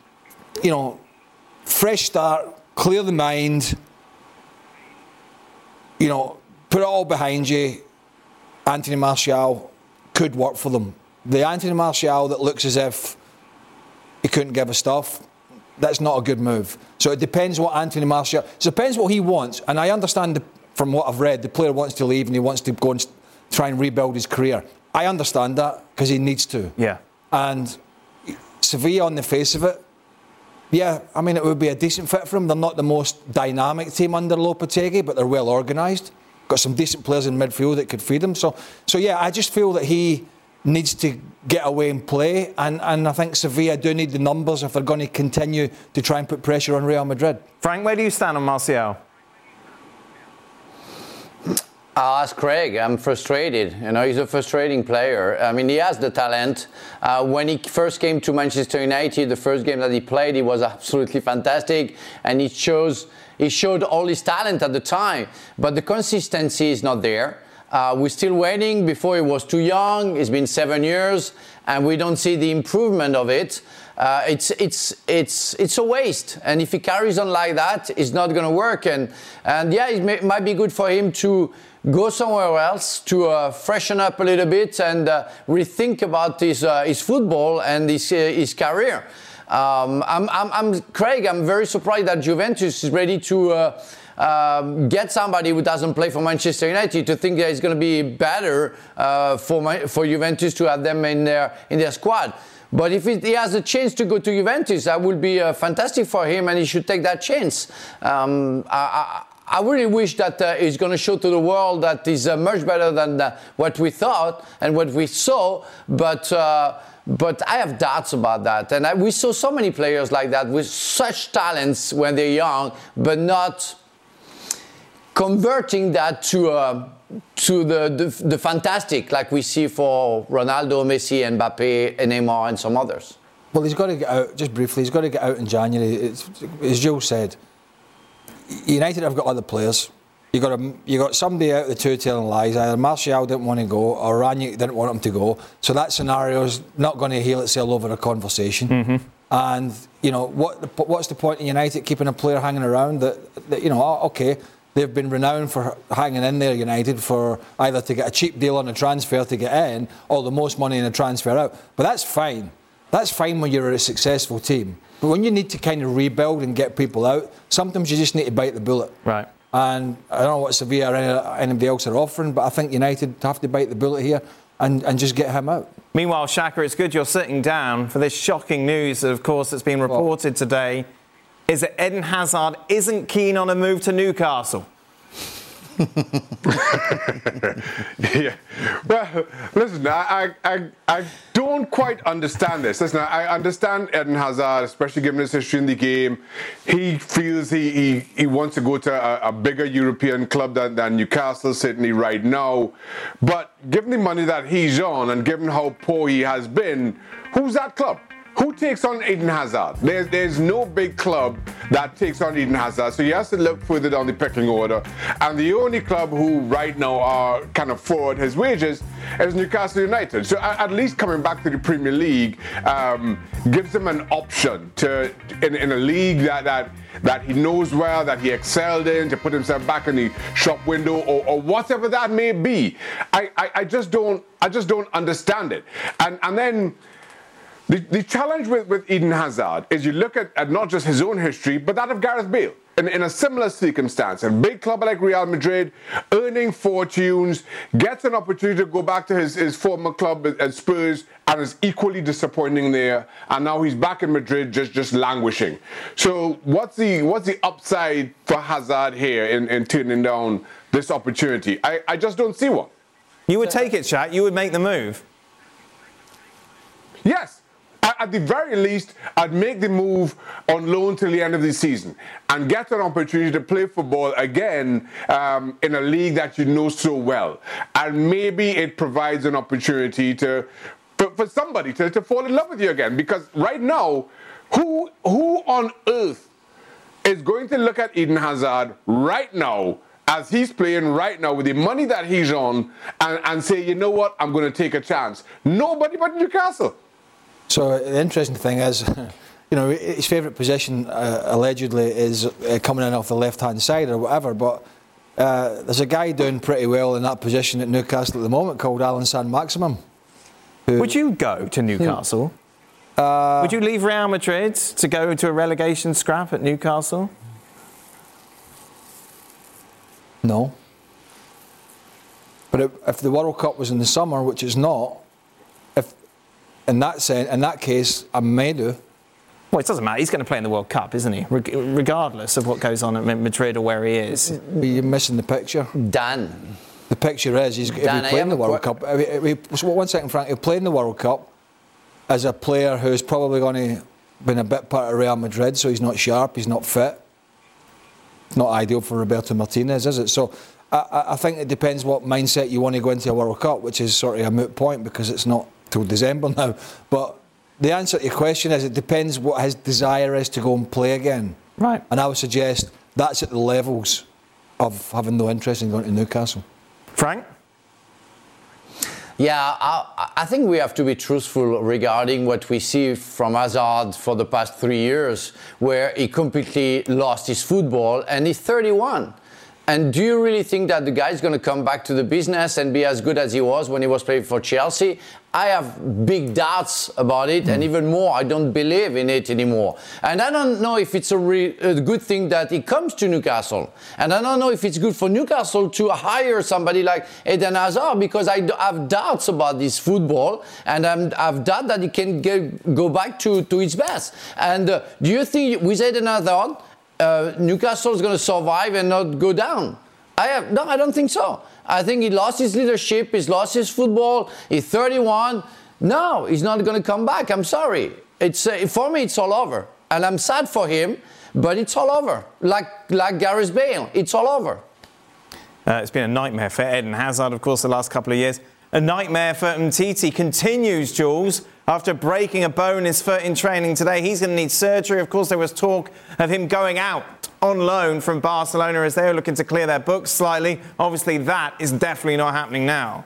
start, clear the mind, put it all behind you. Anthony Martial could work for them. The Anthony Martial that looks as if he couldn't give a stuff, that's not a good move. So it depends what Anthony Martial... It depends what he wants. And I understand from what I've read, the player wants to leave and he wants to go and try and rebuild his career. I understand that because he needs to. Yeah. And Sevilla, on the face of it, Yeah, I mean, it would be a decent fit for him. They're not the most dynamic team under Lopetegui, but they're well organised. Got some decent players in midfield that could feed him. So yeah, I just feel that he needs to get away and play. And I think Sevilla do need the numbers if they're going to continue to try and put pressure on Real Madrid. Frank, where do you stand on Martial? I'll ask Craig. I'm frustrated. He's a frustrating player. I mean, he has the talent. When he first came to Manchester United, the first game that he played, he was absolutely fantastic, and he showed all his talent at the time. But the consistency is not there. We're still waiting. Before he was too young. It's been 7 years, and we don't see the improvement of it. It's a waste, and if he carries on like that, it's not going to work. And yeah, it might be good for him to go somewhere else to freshen up a little bit and rethink about his football and his career. Craig, I'm very surprised that Juventus is ready to get somebody who doesn't play for Manchester United, to think that it's going to be better for Juventus to have them in their squad. But if he has a chance to go to Juventus, that would be fantastic for him, and he should take that chance. I really wish that he's going to show to the world that he's much better than what we thought and what we saw. But I have doubts about that. And we saw so many players like that with such talents when they're young, but not converting that to the fantastic, like we see for Ronaldo, Messi, Mbappe, and Neymar, and some others. Well, he's got to get out, just briefly, he's got to get out in January. As Joe said, United have got other players. You got somebody out the two telling lies. Either Martial didn't want to go, or Ranić didn't want him to go. So that scenario is not going to heal itself over a conversation. Mm-hmm. And what's the point in United keeping a player hanging around that okay, they've been renowned for hanging in there, United, for either to get a cheap deal on a transfer to get in, or the most money in a transfer out. But that's fine. That's fine when you're a successful team. But when you need to kind of rebuild and get people out, sometimes you just need to bite the bullet. Right. And I don't know what Sevilla or anybody else are offering, but I think United have to bite the bullet here and just get him out. Meanwhile, Shaka, it's good you're sitting down for this shocking news, of course, that's been reported today, is that Eden Hazard isn't keen on a move to Newcastle. Yeah. Well, listen, I don't quite understand this. Listen, I understand Eden Hazard, especially given his history in the game. He feels he wants to go to a bigger European club than Newcastle, certainly right now. But given the money that he's on and given how poor he has been, who's that club? Who takes on Eden Hazard? There's no big club that takes on Eden Hazard, so he has to look further down the pecking order. And the only club who right now are kind of forward his wages is Newcastle United. So at least coming back to the Premier League gives him an option to in a league that he knows well, that he excelled in, to put himself back in the shop window or whatever that may be. I just don't understand it. And then the challenge with Eden Hazard is you look at not just his own history, but that of Gareth Bale. In a similar circumstance, a big club like Real Madrid, earning fortunes, gets an opportunity to go back to his former club at Spurs, and is equally disappointing there. And now he's back in Madrid, just languishing. So what's the upside for Hazard here in turning down this opportunity? I just don't see one. You would take it, Shaq. You would make the move. Yes. At the very least, I'd make the move on loan till the end of the season and get an opportunity to play football again in a league that you know so well. And maybe it provides an opportunity for somebody to fall in love with you again. Because right now, who on earth is going to look at Eden Hazard right now, as he's playing right now with the money that he's on, and say, you know what, I'm going to take a chance? Nobody but Newcastle. So the interesting thing is, his favourite position allegedly is coming in off the left-hand side or whatever, but there's a guy doing pretty well in that position at Newcastle at the moment called Alan Saint-Maximin. Would you go to Newcastle? Would you leave Real Madrid to go to a relegation scrap at Newcastle? No. But if the World Cup was in the summer, which it's not, in that case, I may do. Well, it doesn't matter. He's going to play in the World Cup, isn't he? Regardless of what goes on at Madrid or where he is. You're missing the picture. Dan. The picture is he'll be playing the World Cup. One second, Frank. He'll play in the World Cup as a player who's probably going to been a bit part of Real Madrid, so he's not sharp, he's not fit. It's not ideal for Roberto Martinez, is it? So I think it depends what mindset you want to go into a World Cup, which is sort of a moot point because it's not till December now. But the answer to your question is it depends what his desire is to go and play again. Right. And I would suggest that's at the levels of having no interest in going to Newcastle. Frank? Yeah, I think we have to be truthful regarding what we see from Hazard for the past 3 years, where he completely lost his football and he's 31. And do you really think that the guy is going to come back to the business and be as good as he was when he was playing for Chelsea? I have big doubts about it, and even more, I don't believe in it anymore. And I don't know if it's a good thing that he comes to Newcastle. And I don't know if it's good for Newcastle to hire somebody like Eden Hazard, because I have doubts about this football, and I've doubt that he can go back to his best. And do you think with Eden Hazard, Newcastle is going to survive and not go down? I don't think so. I think he lost his leadership, he's lost his football, he's 31. No, he's not going to come back. I'm sorry. For me, it's all over. And I'm sad for him, but it's all over. Like Gareth Bale, it's all over. It's been a nightmare for Eden Hazard, of course, the last couple of years. A nightmare for Umtiti continues, Jules. After breaking a bone in his foot in training today, he's going to need surgery. Of course, there was talk of him going out on loan from Barcelona as they were looking to clear their books slightly. Obviously, that is definitely not happening now.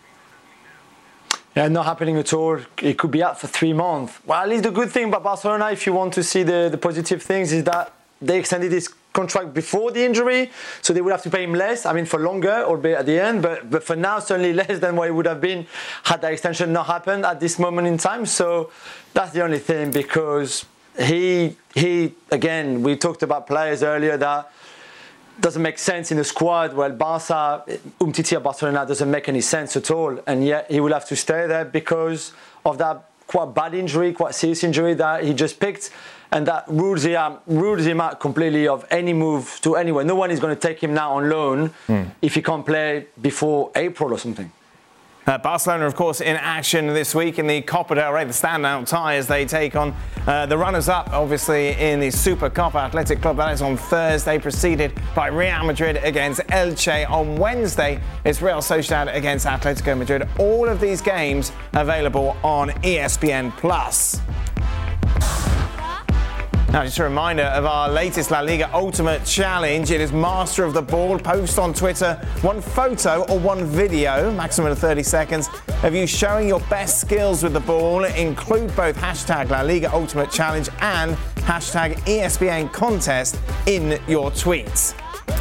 Yeah, not happening at all. It could be out for 3 months. Well, at least the good thing about Barcelona, if you want to see the positive things, is that they extended his contract before the injury, so they would have to pay him less. I mean, for longer, or at the end, but for now, certainly less than what it would have been had that extension not happened at this moment in time. So that's the only thing, because he again, we talked about players earlier that doesn't make sense in a squad. Well, Barca, Umtiti at Barcelona doesn't make any sense at all, and yet he will have to stay there because of that quite bad injury, quite serious injury that he just picked, and that rules him out completely of any move to anywhere. No one is going to take him now on loan if he can't play before April or something. Barcelona, of course, in action this week in the Copa del Rey, the standout tie as they take on the runners-up, obviously, in the Super Copa Athletic Club. That is on Thursday, preceded by Real Madrid against Elche. On Wednesday, it's Real Sociedad against Atletico Madrid. All of these games available on ESPN+. Now, just a reminder of our latest La Liga Ultimate Challenge. It is Master of the Ball. Post on Twitter one photo or one video, maximum of 30 seconds, of you showing your best skills with the ball. Include both hashtag La Liga Ultimate Challenge and hashtag ESPN Contest in your tweets.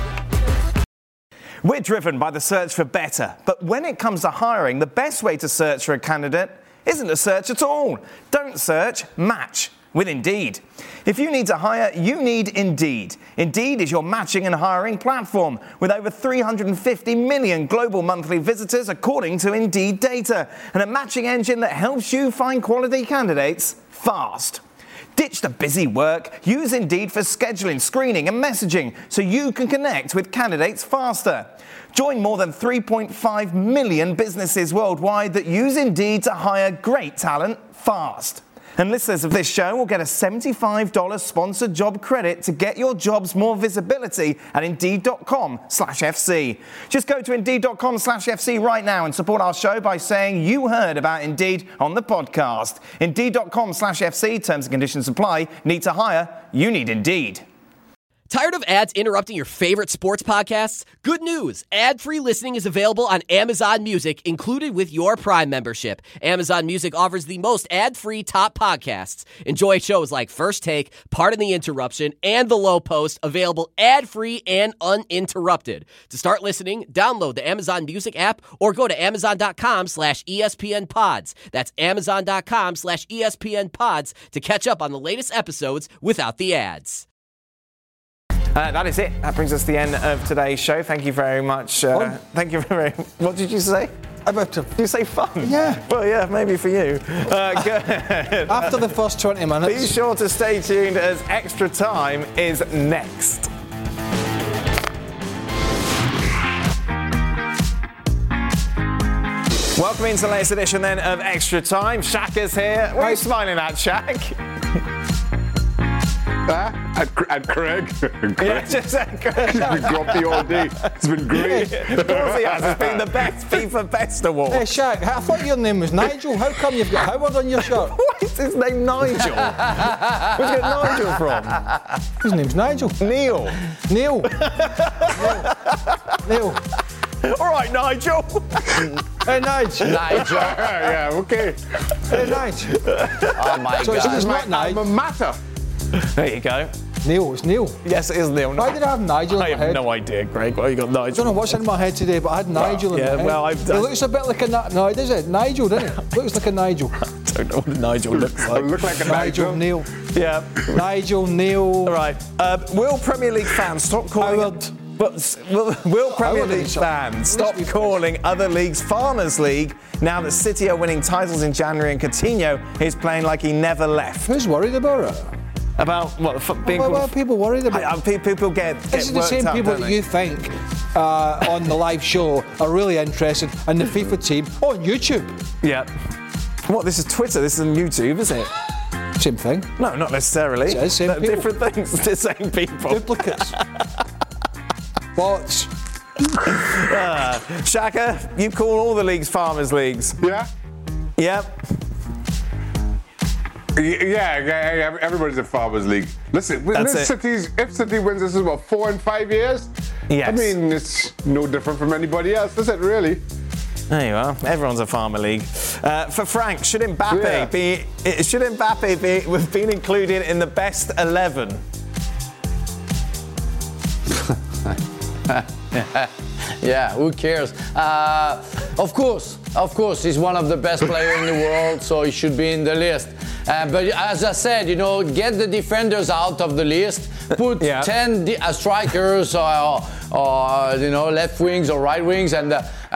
We're driven by the search for better, but when it comes to hiring, the best way to search for a candidate isn't to search at all. Don't search, match with Indeed. If you need to hire, you need Indeed. Indeed is your matching and hiring platform with over 350 million global monthly visitors according to Indeed data, and a matching engine that helps you find quality candidates fast. Ditch the busy work. Use Indeed for scheduling, screening and messaging so you can connect with candidates faster. Join more than 3.5 million businesses worldwide that use Indeed to hire great talent fast. And listeners of this show will get a $75 sponsored job credit to get your jobs more visibility at Indeed.com/FC. Just go to Indeed.com/FC right now and support our show by saying you heard about Indeed on the podcast. Indeed.com/FC, terms and conditions apply. Need to hire? You need Indeed. Tired of ads interrupting your favorite sports podcasts? Good news! Ad-free listening is available on Amazon Music, included with your Prime membership. Amazon Music offers the most ad-free top podcasts. Enjoy shows like First Take, Pardon the Interruption, and The Low Post, available ad-free and uninterrupted. To start listening, download the Amazon Music app or go to Amazon.com/ESPNpods. That's Amazon.com/ESPNpods to catch up on the latest episodes without the ads. That is it. That brings us to the end of today's show. Thank you very much. Thank you very much. What did you say? You say fun? Yeah. Well, yeah, maybe for you. Good. After the first 20 minutes. Be sure to stay tuned as Extra Time is next. Welcome into the latest edition then of Extra Time. Shaka's here. What are you smiling at, Shaq? At Craig. Yeah, just at Craig. He's been grumpy all day. It's been great. Of course he has. It's been the best FIFA Best Award. Hey, Shaq, I thought your name was Nigel. How come you've got Howard on your shirt? What is his name, Nigel? Where'd you get Nigel from? His name's Nigel. Neil. Neil. Neil. All right, Nigel. Hey, Nigel. Nigel. Yeah, okay. Hey, Nigel. Oh my So God. it's not Nigel. alma mater. There you go. Neil, it's Neil. Yes, it is Neil. Why did I have Nigel in I my have head? no idea, Greg. Why you got I Nigel? don't know what's in my head today, but I had Nigel in my head. well, He looks a bit like a... No, does it? Nigel, doesn't it? Looks like a Nigel. I don't know what Nigel looks I like. look like a Nigel, Neil. Yeah. Nigel, Neil. All right. Will Premier League fans stop calling... Howard. Will Premier Howard League is fans stop calling other leagues Farmers League now that City are winning titles in January and Coutinho is playing like he never left? Who's worried about it? About what? Being What are called... people worried about? People get This is the worked same up, people don't that they? you think on the live show are really interested in the FIFA team on YouTube. Yeah. What? This is Twitter. This is on YouTube, is it? Same thing. No, not necessarily. It is, same They're people. different things. The same people. Duplicates. Bots. Shaka, you call all the leagues Farmers Leagues. Yeah? Yep. Yeah, everybody's a Farmers League. Listen, That's if City wins this is what, 4 and 5 years? Yes. I mean, it's no different from anybody else, is it really? There you are. Everyone's a Farmer League. For Frank, should Mbappe have been included in the best 11? Yeah, who cares? Of course, he's one of the best players in the world, so he should be in the list. But as I said, get the defenders out of the list, put 10 strikers or left wings or right wings, and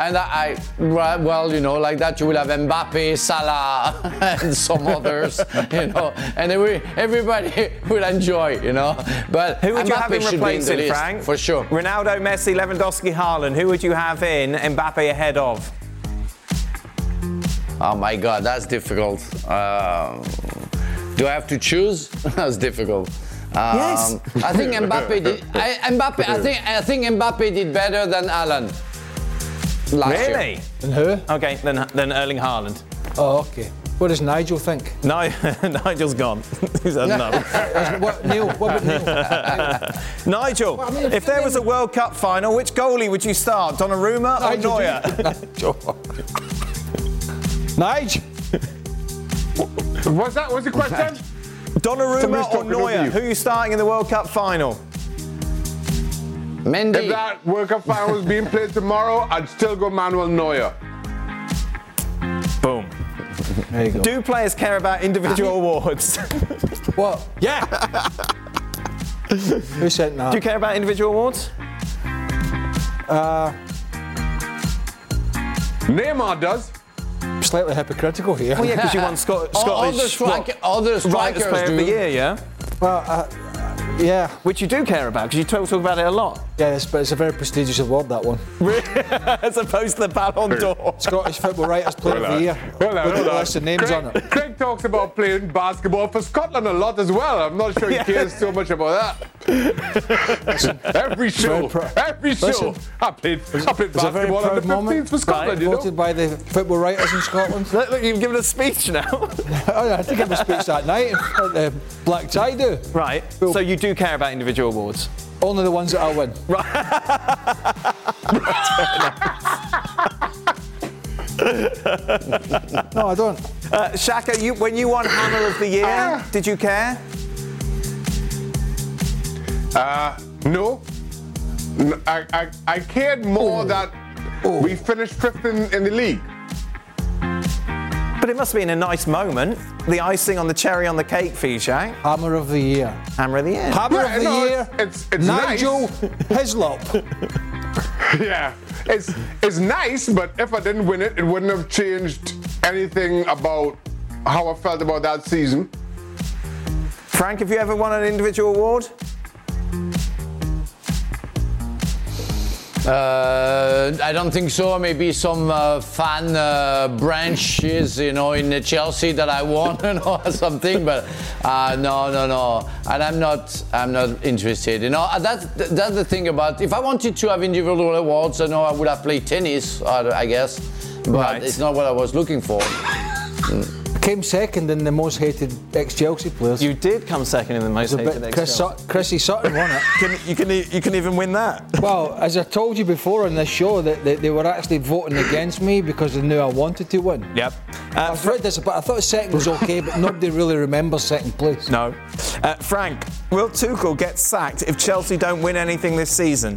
like that you will have Mbappe, Salah, and some others, and everybody will enjoy, But Who would you Mbappe have in should be in the replacing, list, Frank? for sure. Ronaldo, Messi, Lewandowski, Haaland. Who would you have in Mbappe ahead of? Oh my God, that's difficult. Do I have to choose? That's difficult. Yes. I think Mbappe did. I think Mbappe did better than Haaland last year. Really? And who? Okay, then Erling Haaland. Oh, okay. What does Nigel think? No, Nigel's gone. He's had enough. Neil, what about Neil? Nigel, Well, I mean, if there was a World Cup final, which goalie would you start? Donnarumma or Nigel, Neuer? Nigel. What's the question? Donnarumma Somebody's or talking over Neuer? you. Who are you starting in the World Cup final? Mendy. If that World Cup final was being played tomorrow, I'd still go Manuel Neuer. Boom. There you go. Do players care about individual awards? What? Yeah. Who said that? Do you care about individual awards? Neymar does. Slightly hypocritical here. Well, yeah, because you won Scottish Other Writers strikers Player of the do. Year, yeah? Well, yeah. Which you do care about, because you talk about it a lot. Yes, but it's a very prestigious award, that one. As opposed to the Ballon d'Or. Scottish Football Writers Player of the Year. Hold on, With hold a on. list of names on it. Craig talks about playing basketball for Scotland a lot as well. I'm not sure he cares so much about that. Every show, Listen. I played It's a very basketball proud under 15s moment. for Scotland, you know. Voted by the football writers in Scotland. Look, you've given a speech now. I had to give a speech that night at the Black Tie do. Right, so you do care about individual awards? Only the ones that I'll win. No, I don't. Shaka, when you won Hammer of the Year, did you care? No. I cared more that we finished 5th in the league. But it must have been a nice moment. The icing on the cherry on the cake for you, Shaq. Hammer of the Year. Hammer of the Year. Hammer Yeah, of the no, Year. it's Nigel Hislop. Yeah, it's nice, but if I didn't win it, it wouldn't have changed anything about how I felt about that season. Frank, have you ever won an individual award? I don't think so. Maybe some fan branches, in Chelsea that I won, or something. But no. And I'm not interested. That's the thing about. If I wanted to have individual awards, I would have played tennis, I guess. But It's not what I was looking for. Came second in the most hated ex-Chelsea players. You did come second in the most hated ex-Chelsea. Chrissy Sutton won it. You can even win that. Well, as I told you before on this show, that they were actually voting against me because they knew I wanted to win. Yep. I was very disappointed. I thought second was okay, but nobody really remembers second place. No. Frank, will Tuchel get sacked if Chelsea don't win anything this season?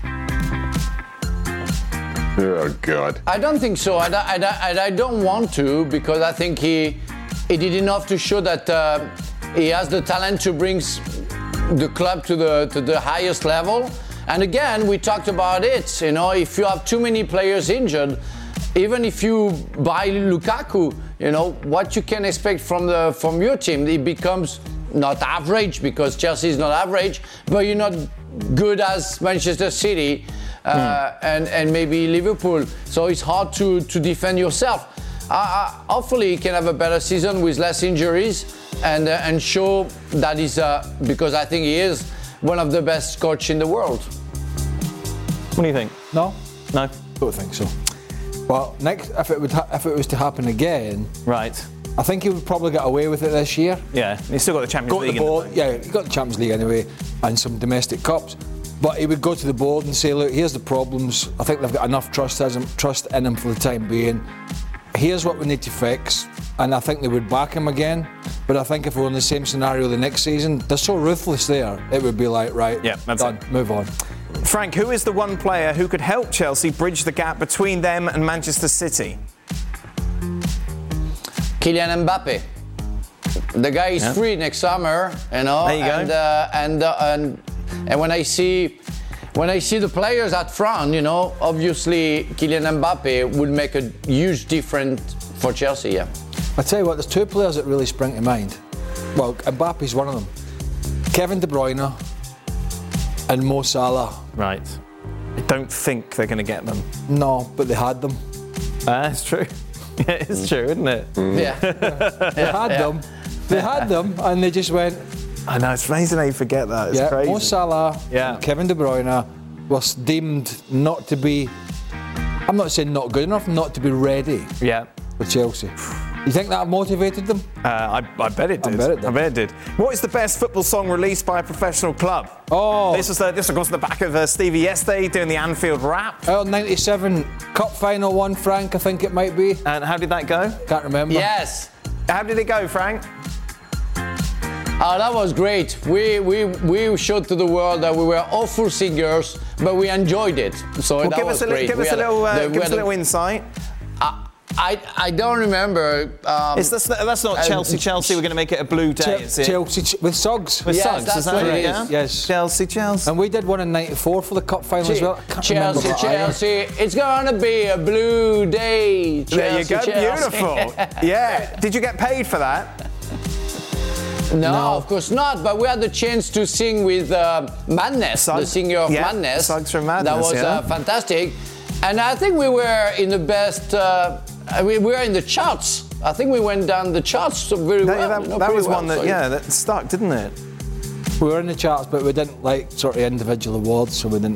Oh, God. I don't think so. I don't want to, because I think he did enough to show that he has the talent to bring the club to the highest level. And again, we talked about it. If you have too many players injured, even if you buy Lukaku, what you can expect from your team, it becomes not average, because Chelsea is not average, but you're not good as Manchester City. And maybe Liverpool, so it's hard to defend yourself. Hopefully he can have a better season with less injuries and show that he's because I think he is one of the best coach in the world. What do you think? No, I don't think so. Well, next, if it was to happen again, right? I think he would probably get away with it this year. Yeah, he's still got the Champions League. He got the Champions League anyway, and some domestic cups. But he would go to the board and say, look, here's the problems. I think they've got enough trust in him for the time being. Here's what we need to fix. And I think they would back him again. But I think if we're in the same scenario the next season, they're so ruthless there, it would be like, right, that's done, move on. Frank, who is the one player who could help Chelsea bridge the gap between them and Manchester City? Kylian Mbappe. The guy is free next summer, There you go. And when I see the players at front, obviously Kylian Mbappe would make a huge difference for Chelsea. Yeah. I tell you what, there's two players that really spring to mind. Well, Mbappe's one of them. Kevin De Bruyne and Mo Salah. Right. I don't think they're going to get them. No, but they had them. It's true. Yeah, it's true, isn't it? Yeah. They had them. They had them, and they just went. I know, it's amazing how you forget that. It's crazy. Mo Salah and Kevin De Bruyne was deemed not to be, I'm not saying not good enough, not to be ready for Chelsea. You think that motivated them? I bet it did. I bet it did. What is the best football song released by a professional club? Oh. This was on the back of Stevie yesterday doing the Anfield rap. 97 Cup Final one, Frank, I think it might be. And how did that go? Can't remember. Yes. How did it go, Frank? Oh, that was great. We showed to the world that we were awful singers, but we enjoyed it. So that was great. Give us a little insight. I don't remember. That's not Chelsea. Chelsea, we're going to make it a blue day. Chelsea with Suggs. With Suggs, that's what it is. Yes. Chelsea. And we did one in '94 for the Cup Final as well. Chelsea. It's going to be a blue day. There you go. Chelsea. Beautiful. Yeah. Did you get paid for that? No, of course not. But we had the chance to sing with Madness, the singer of Madness. Suggs from Madness. That was fantastic. And I think we were in the best. We were in the charts. I think we went down the charts very well. That was one that stuck, didn't it? We were in the charts, but we didn't like sort of individual awards, so we didn't.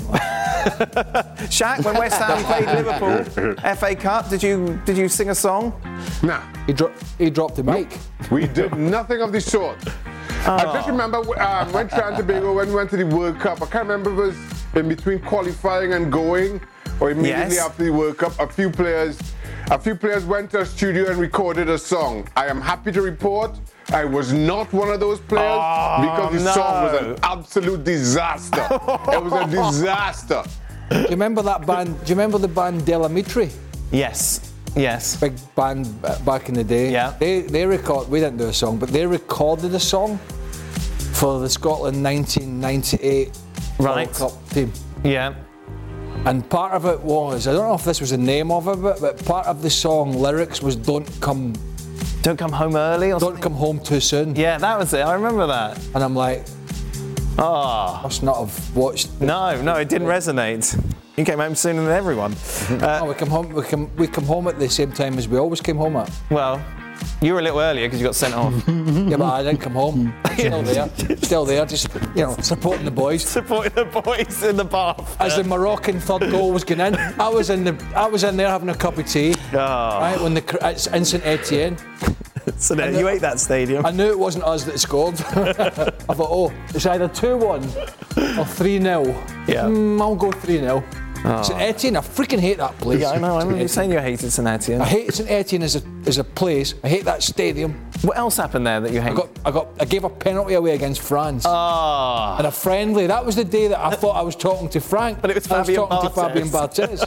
Shaq, when West Ham played Liverpool, FA Cup, did you sing a song? Nah. He dropped the mic. We did nothing of the sort. I just remember when Trinidad and Tobago went to the World Cup. I can't remember if it was in between qualifying and going, or immediately after the World Cup. A few players went to a studio and recorded a song. I am happy to report I was not one of those players because the song was an absolute disaster. It was a disaster. Do you remember that band? Do you remember the band Delamitri? Yes. Big band back in the day. Yeah. They record. We didn't do a song, but they recorded a song for the Scotland 1998 World Cup team. Yeah. And part of it was, I don't know if this was the name of it, but part of the song lyrics was "Don't come home early" or "Don't something? come home too soon." Yeah, that was it. I remember that. And I'm like, must not have watched. No, it didn't resonate. You came home sooner than everyone. We come home. We come home at the same time as we always came home at. Well, you were a little earlier because you got sent off. Yeah, but I didn't come home. Still there, just supporting the boys. Supporting the boys in the bath. As the Moroccan third goal was going in, I was in there having a cup of tea. Right when it's in St Etienne. So you ate that stadium. I knew it wasn't us that scored. I thought, it's either 2-1 or 3-0. Yeah. I'll go 3-0. St Etienne, I freaking hate that place. Yeah, I know. I remember you saying you hated St Etienne. I hate St Etienne as a place. I hate that stadium. What else happened there that you hate? I gave a penalty away against France. And a friendly. That was the day that I thought I was talking to Frank. But it was Fabian Barthez.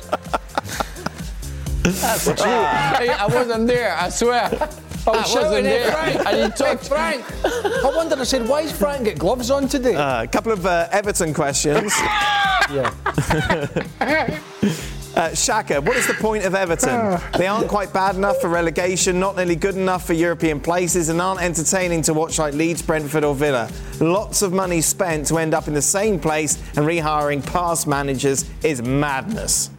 That's true. I wasn't there, I swear. I was shouting there. Frank. And he talked Frank. I wondered, I said, why does Frank get gloves on today? A couple of Everton questions. Shaka, what is the point of Everton? They aren't quite bad enough for relegation, not nearly good enough for European places, and aren't entertaining to watch like Leeds, Brentford or Villa. Lots of money spent to end up in the same place, and rehiring past managers is madness.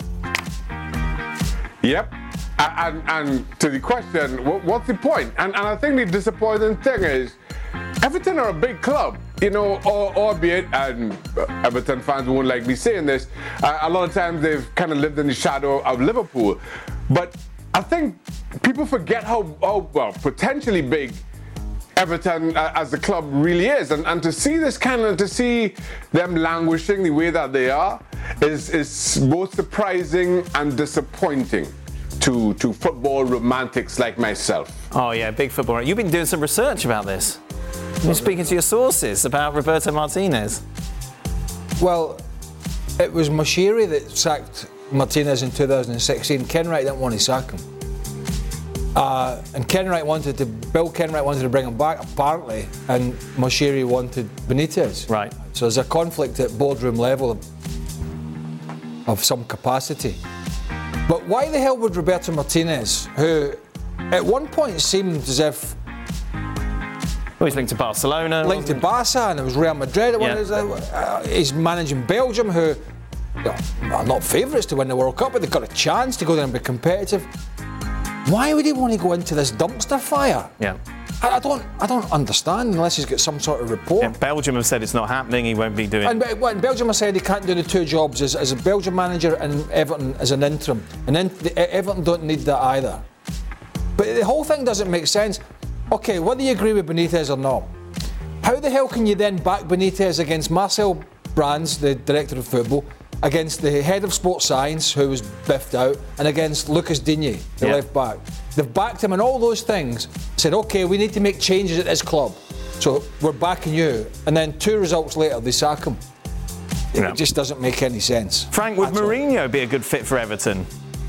Yep. And to the question, what's the point? And I think the disappointing thing is, Everton are a big club, albeit, and Everton fans won't like me saying this, a lot of times they've kind of lived in the shadow of Liverpool. But I think people forget how potentially big Everton as a club really is. And to see to see them languishing the way that they are is both surprising and disappointing to football romantics like myself. Oh yeah, big football. You've been doing some research about this. You're speaking to your sources about Roberto Martinez. Well, it was Moshiri that sacked Martinez in 2016. Ken Wright didn't want to sack him. And Bill Kenwright wanted to bring him back, apparently, and Moshiri wanted Benitez. Right. So there's a conflict at boardroom level of some capacity. But why the hell would Roberto Martinez, who at one point seemed as if he's linked to Barcelona. Linked to Barca, and it was Real Madrid. He's managing Belgium, who are not favourites to win the World Cup, but they've got a chance to go there and be competitive. Why would he want to go into this dumpster fire? Yeah. I don't understand unless he's got some sort of report. Yeah, Belgium have said it's not happening. He won't be doing. And Belgium have said he can't do the two jobs as a Belgium manager and Everton as an interim. And then Everton don't need that either. But the whole thing doesn't make sense. Okay, whether you agree with Benitez or not, how the hell can you then back Benitez against Marcel Brands, the director of football, against the head of sports science, who was biffed out, and against Lucas Digne, the left back? They've backed him on all those things, said, okay, we need to make changes at this club, so we're backing you. And then 2 results later, they sack him. It just doesn't make any sense. Frank, would Mourinho be a good fit for Everton?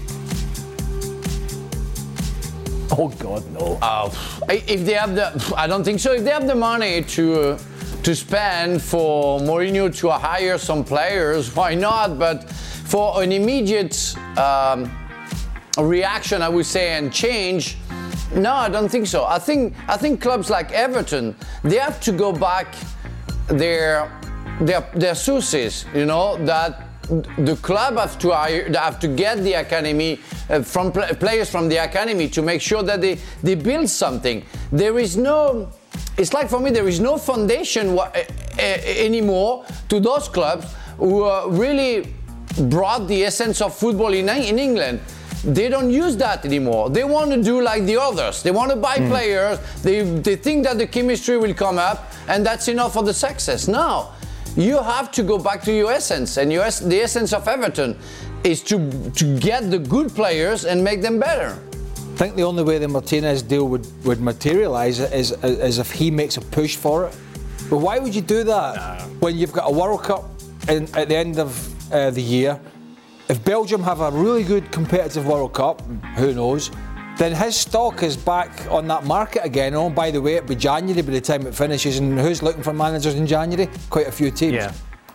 Oh God, no. If they have I don't think so. If they have the money to spend for Mourinho to hire some players, why not? But for an immediate reaction, I would say, and change, no, I don't think so. I think clubs like Everton, they have to go back their sources, that the club have to get the academy from players from the academy to make sure that they build something. It's like, for me, there is no foundation anymore to those clubs who really brought the essence of football in England. They don't use that anymore. They want to do like the others. They want to buy players. They think that the chemistry will come up, and that's enough for the success. Now, you have to go back to your essence, and the essence of Everton is to get the good players and make them better. I think the only way the Martinez deal would materialise is if he makes a push for it. But why would you do that when you've got a World Cup at the end of the year? If Belgium have a really good competitive World Cup, who knows, then his stock is back on that market again. Oh, by the way, it'll be January by the time it finishes, and who's looking for managers in January? Quite a few teams. Yeah.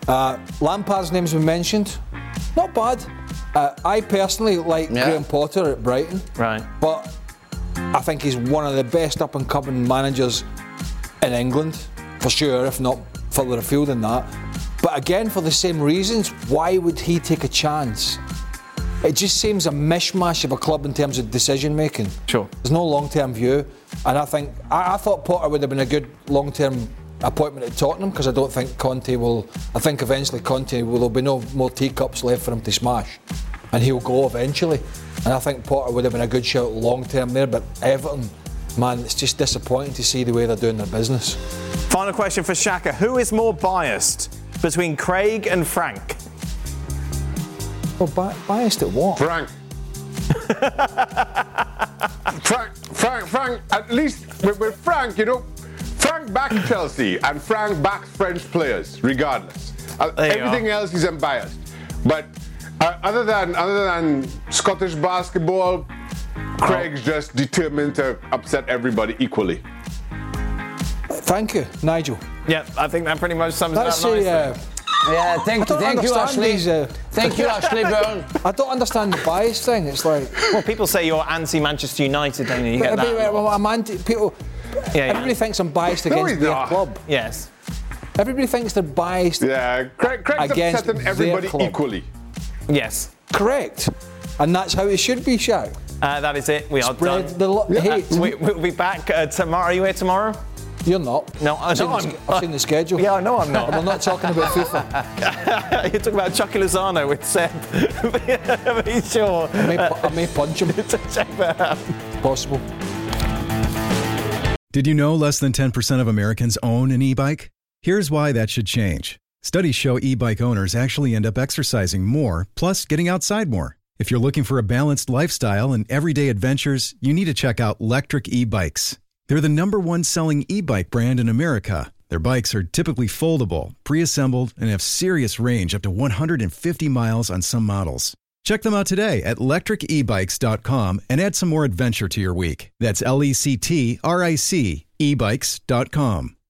Lampard's name's been mentioned. Not bad. I personally like Graham Potter at Brighton. Right. But I think he's one of the best up-and-coming managers in England, for sure, if not further afield than that. But again, for the same reasons, why would he take a chance? It just seems a mishmash of a club in terms of decision-making. Sure. There's no long-term view. And I thought Potter would have been a good long-term appointment at Tottenham, because I don't think Conte will. I think eventually there'll be no more teacups left for him to smash, and he'll go eventually. And I think Potter would have been a good shout long term there. But Everton, man, it's just disappointing to see the way they're doing their business. Final question for Shaka: who is more biased between Craig and Frank? Well, biased at what? Frank. Frank. At least with Frank, Frank backs Chelsea and Frank backs French players, regardless. Everything else is unbiased. But other than Scottish basketball, Craig's just determined to upset everybody equally. Thank you, Nigel. Yeah, I think that pretty much sums it up nicely. Thank you, Ashley. Thank you, Ashley Byrne. I don't understand the bias thing. It's like, well, people say you're anti-Manchester United, don't you? You get that. Well, I'm anti-people. Everybody thinks I'm biased against their club. Yes. Everybody thinks they're biased Craig's against upsetting everybody equally. Yes. Correct. And that's how it should be, Shaq. That is it. We are Spread done. the hate. We'll be back tomorrow. Are you here tomorrow? You're not. No, I've seen the schedule. Yeah, I know I'm not. We're not talking about FIFA. You're talking about Chucky Lozano with Seb. Be sure. I may punch him. Check that out. Possible. Did you know less than 10% of Americans own an e-bike? Here's why that should change. Studies show e-bike owners actually end up exercising more, plus getting outside more. If you're looking for a balanced lifestyle and everyday adventures, you need to check out Lectric e-bikes. They're the #1 selling e-bike brand in America. Their bikes are typically foldable, pre-assembled, and have serious range up to 150 miles on some models. Check them out today at lectricebikes.com and add some more adventure to your week. That's LECTRIC ebikes.com.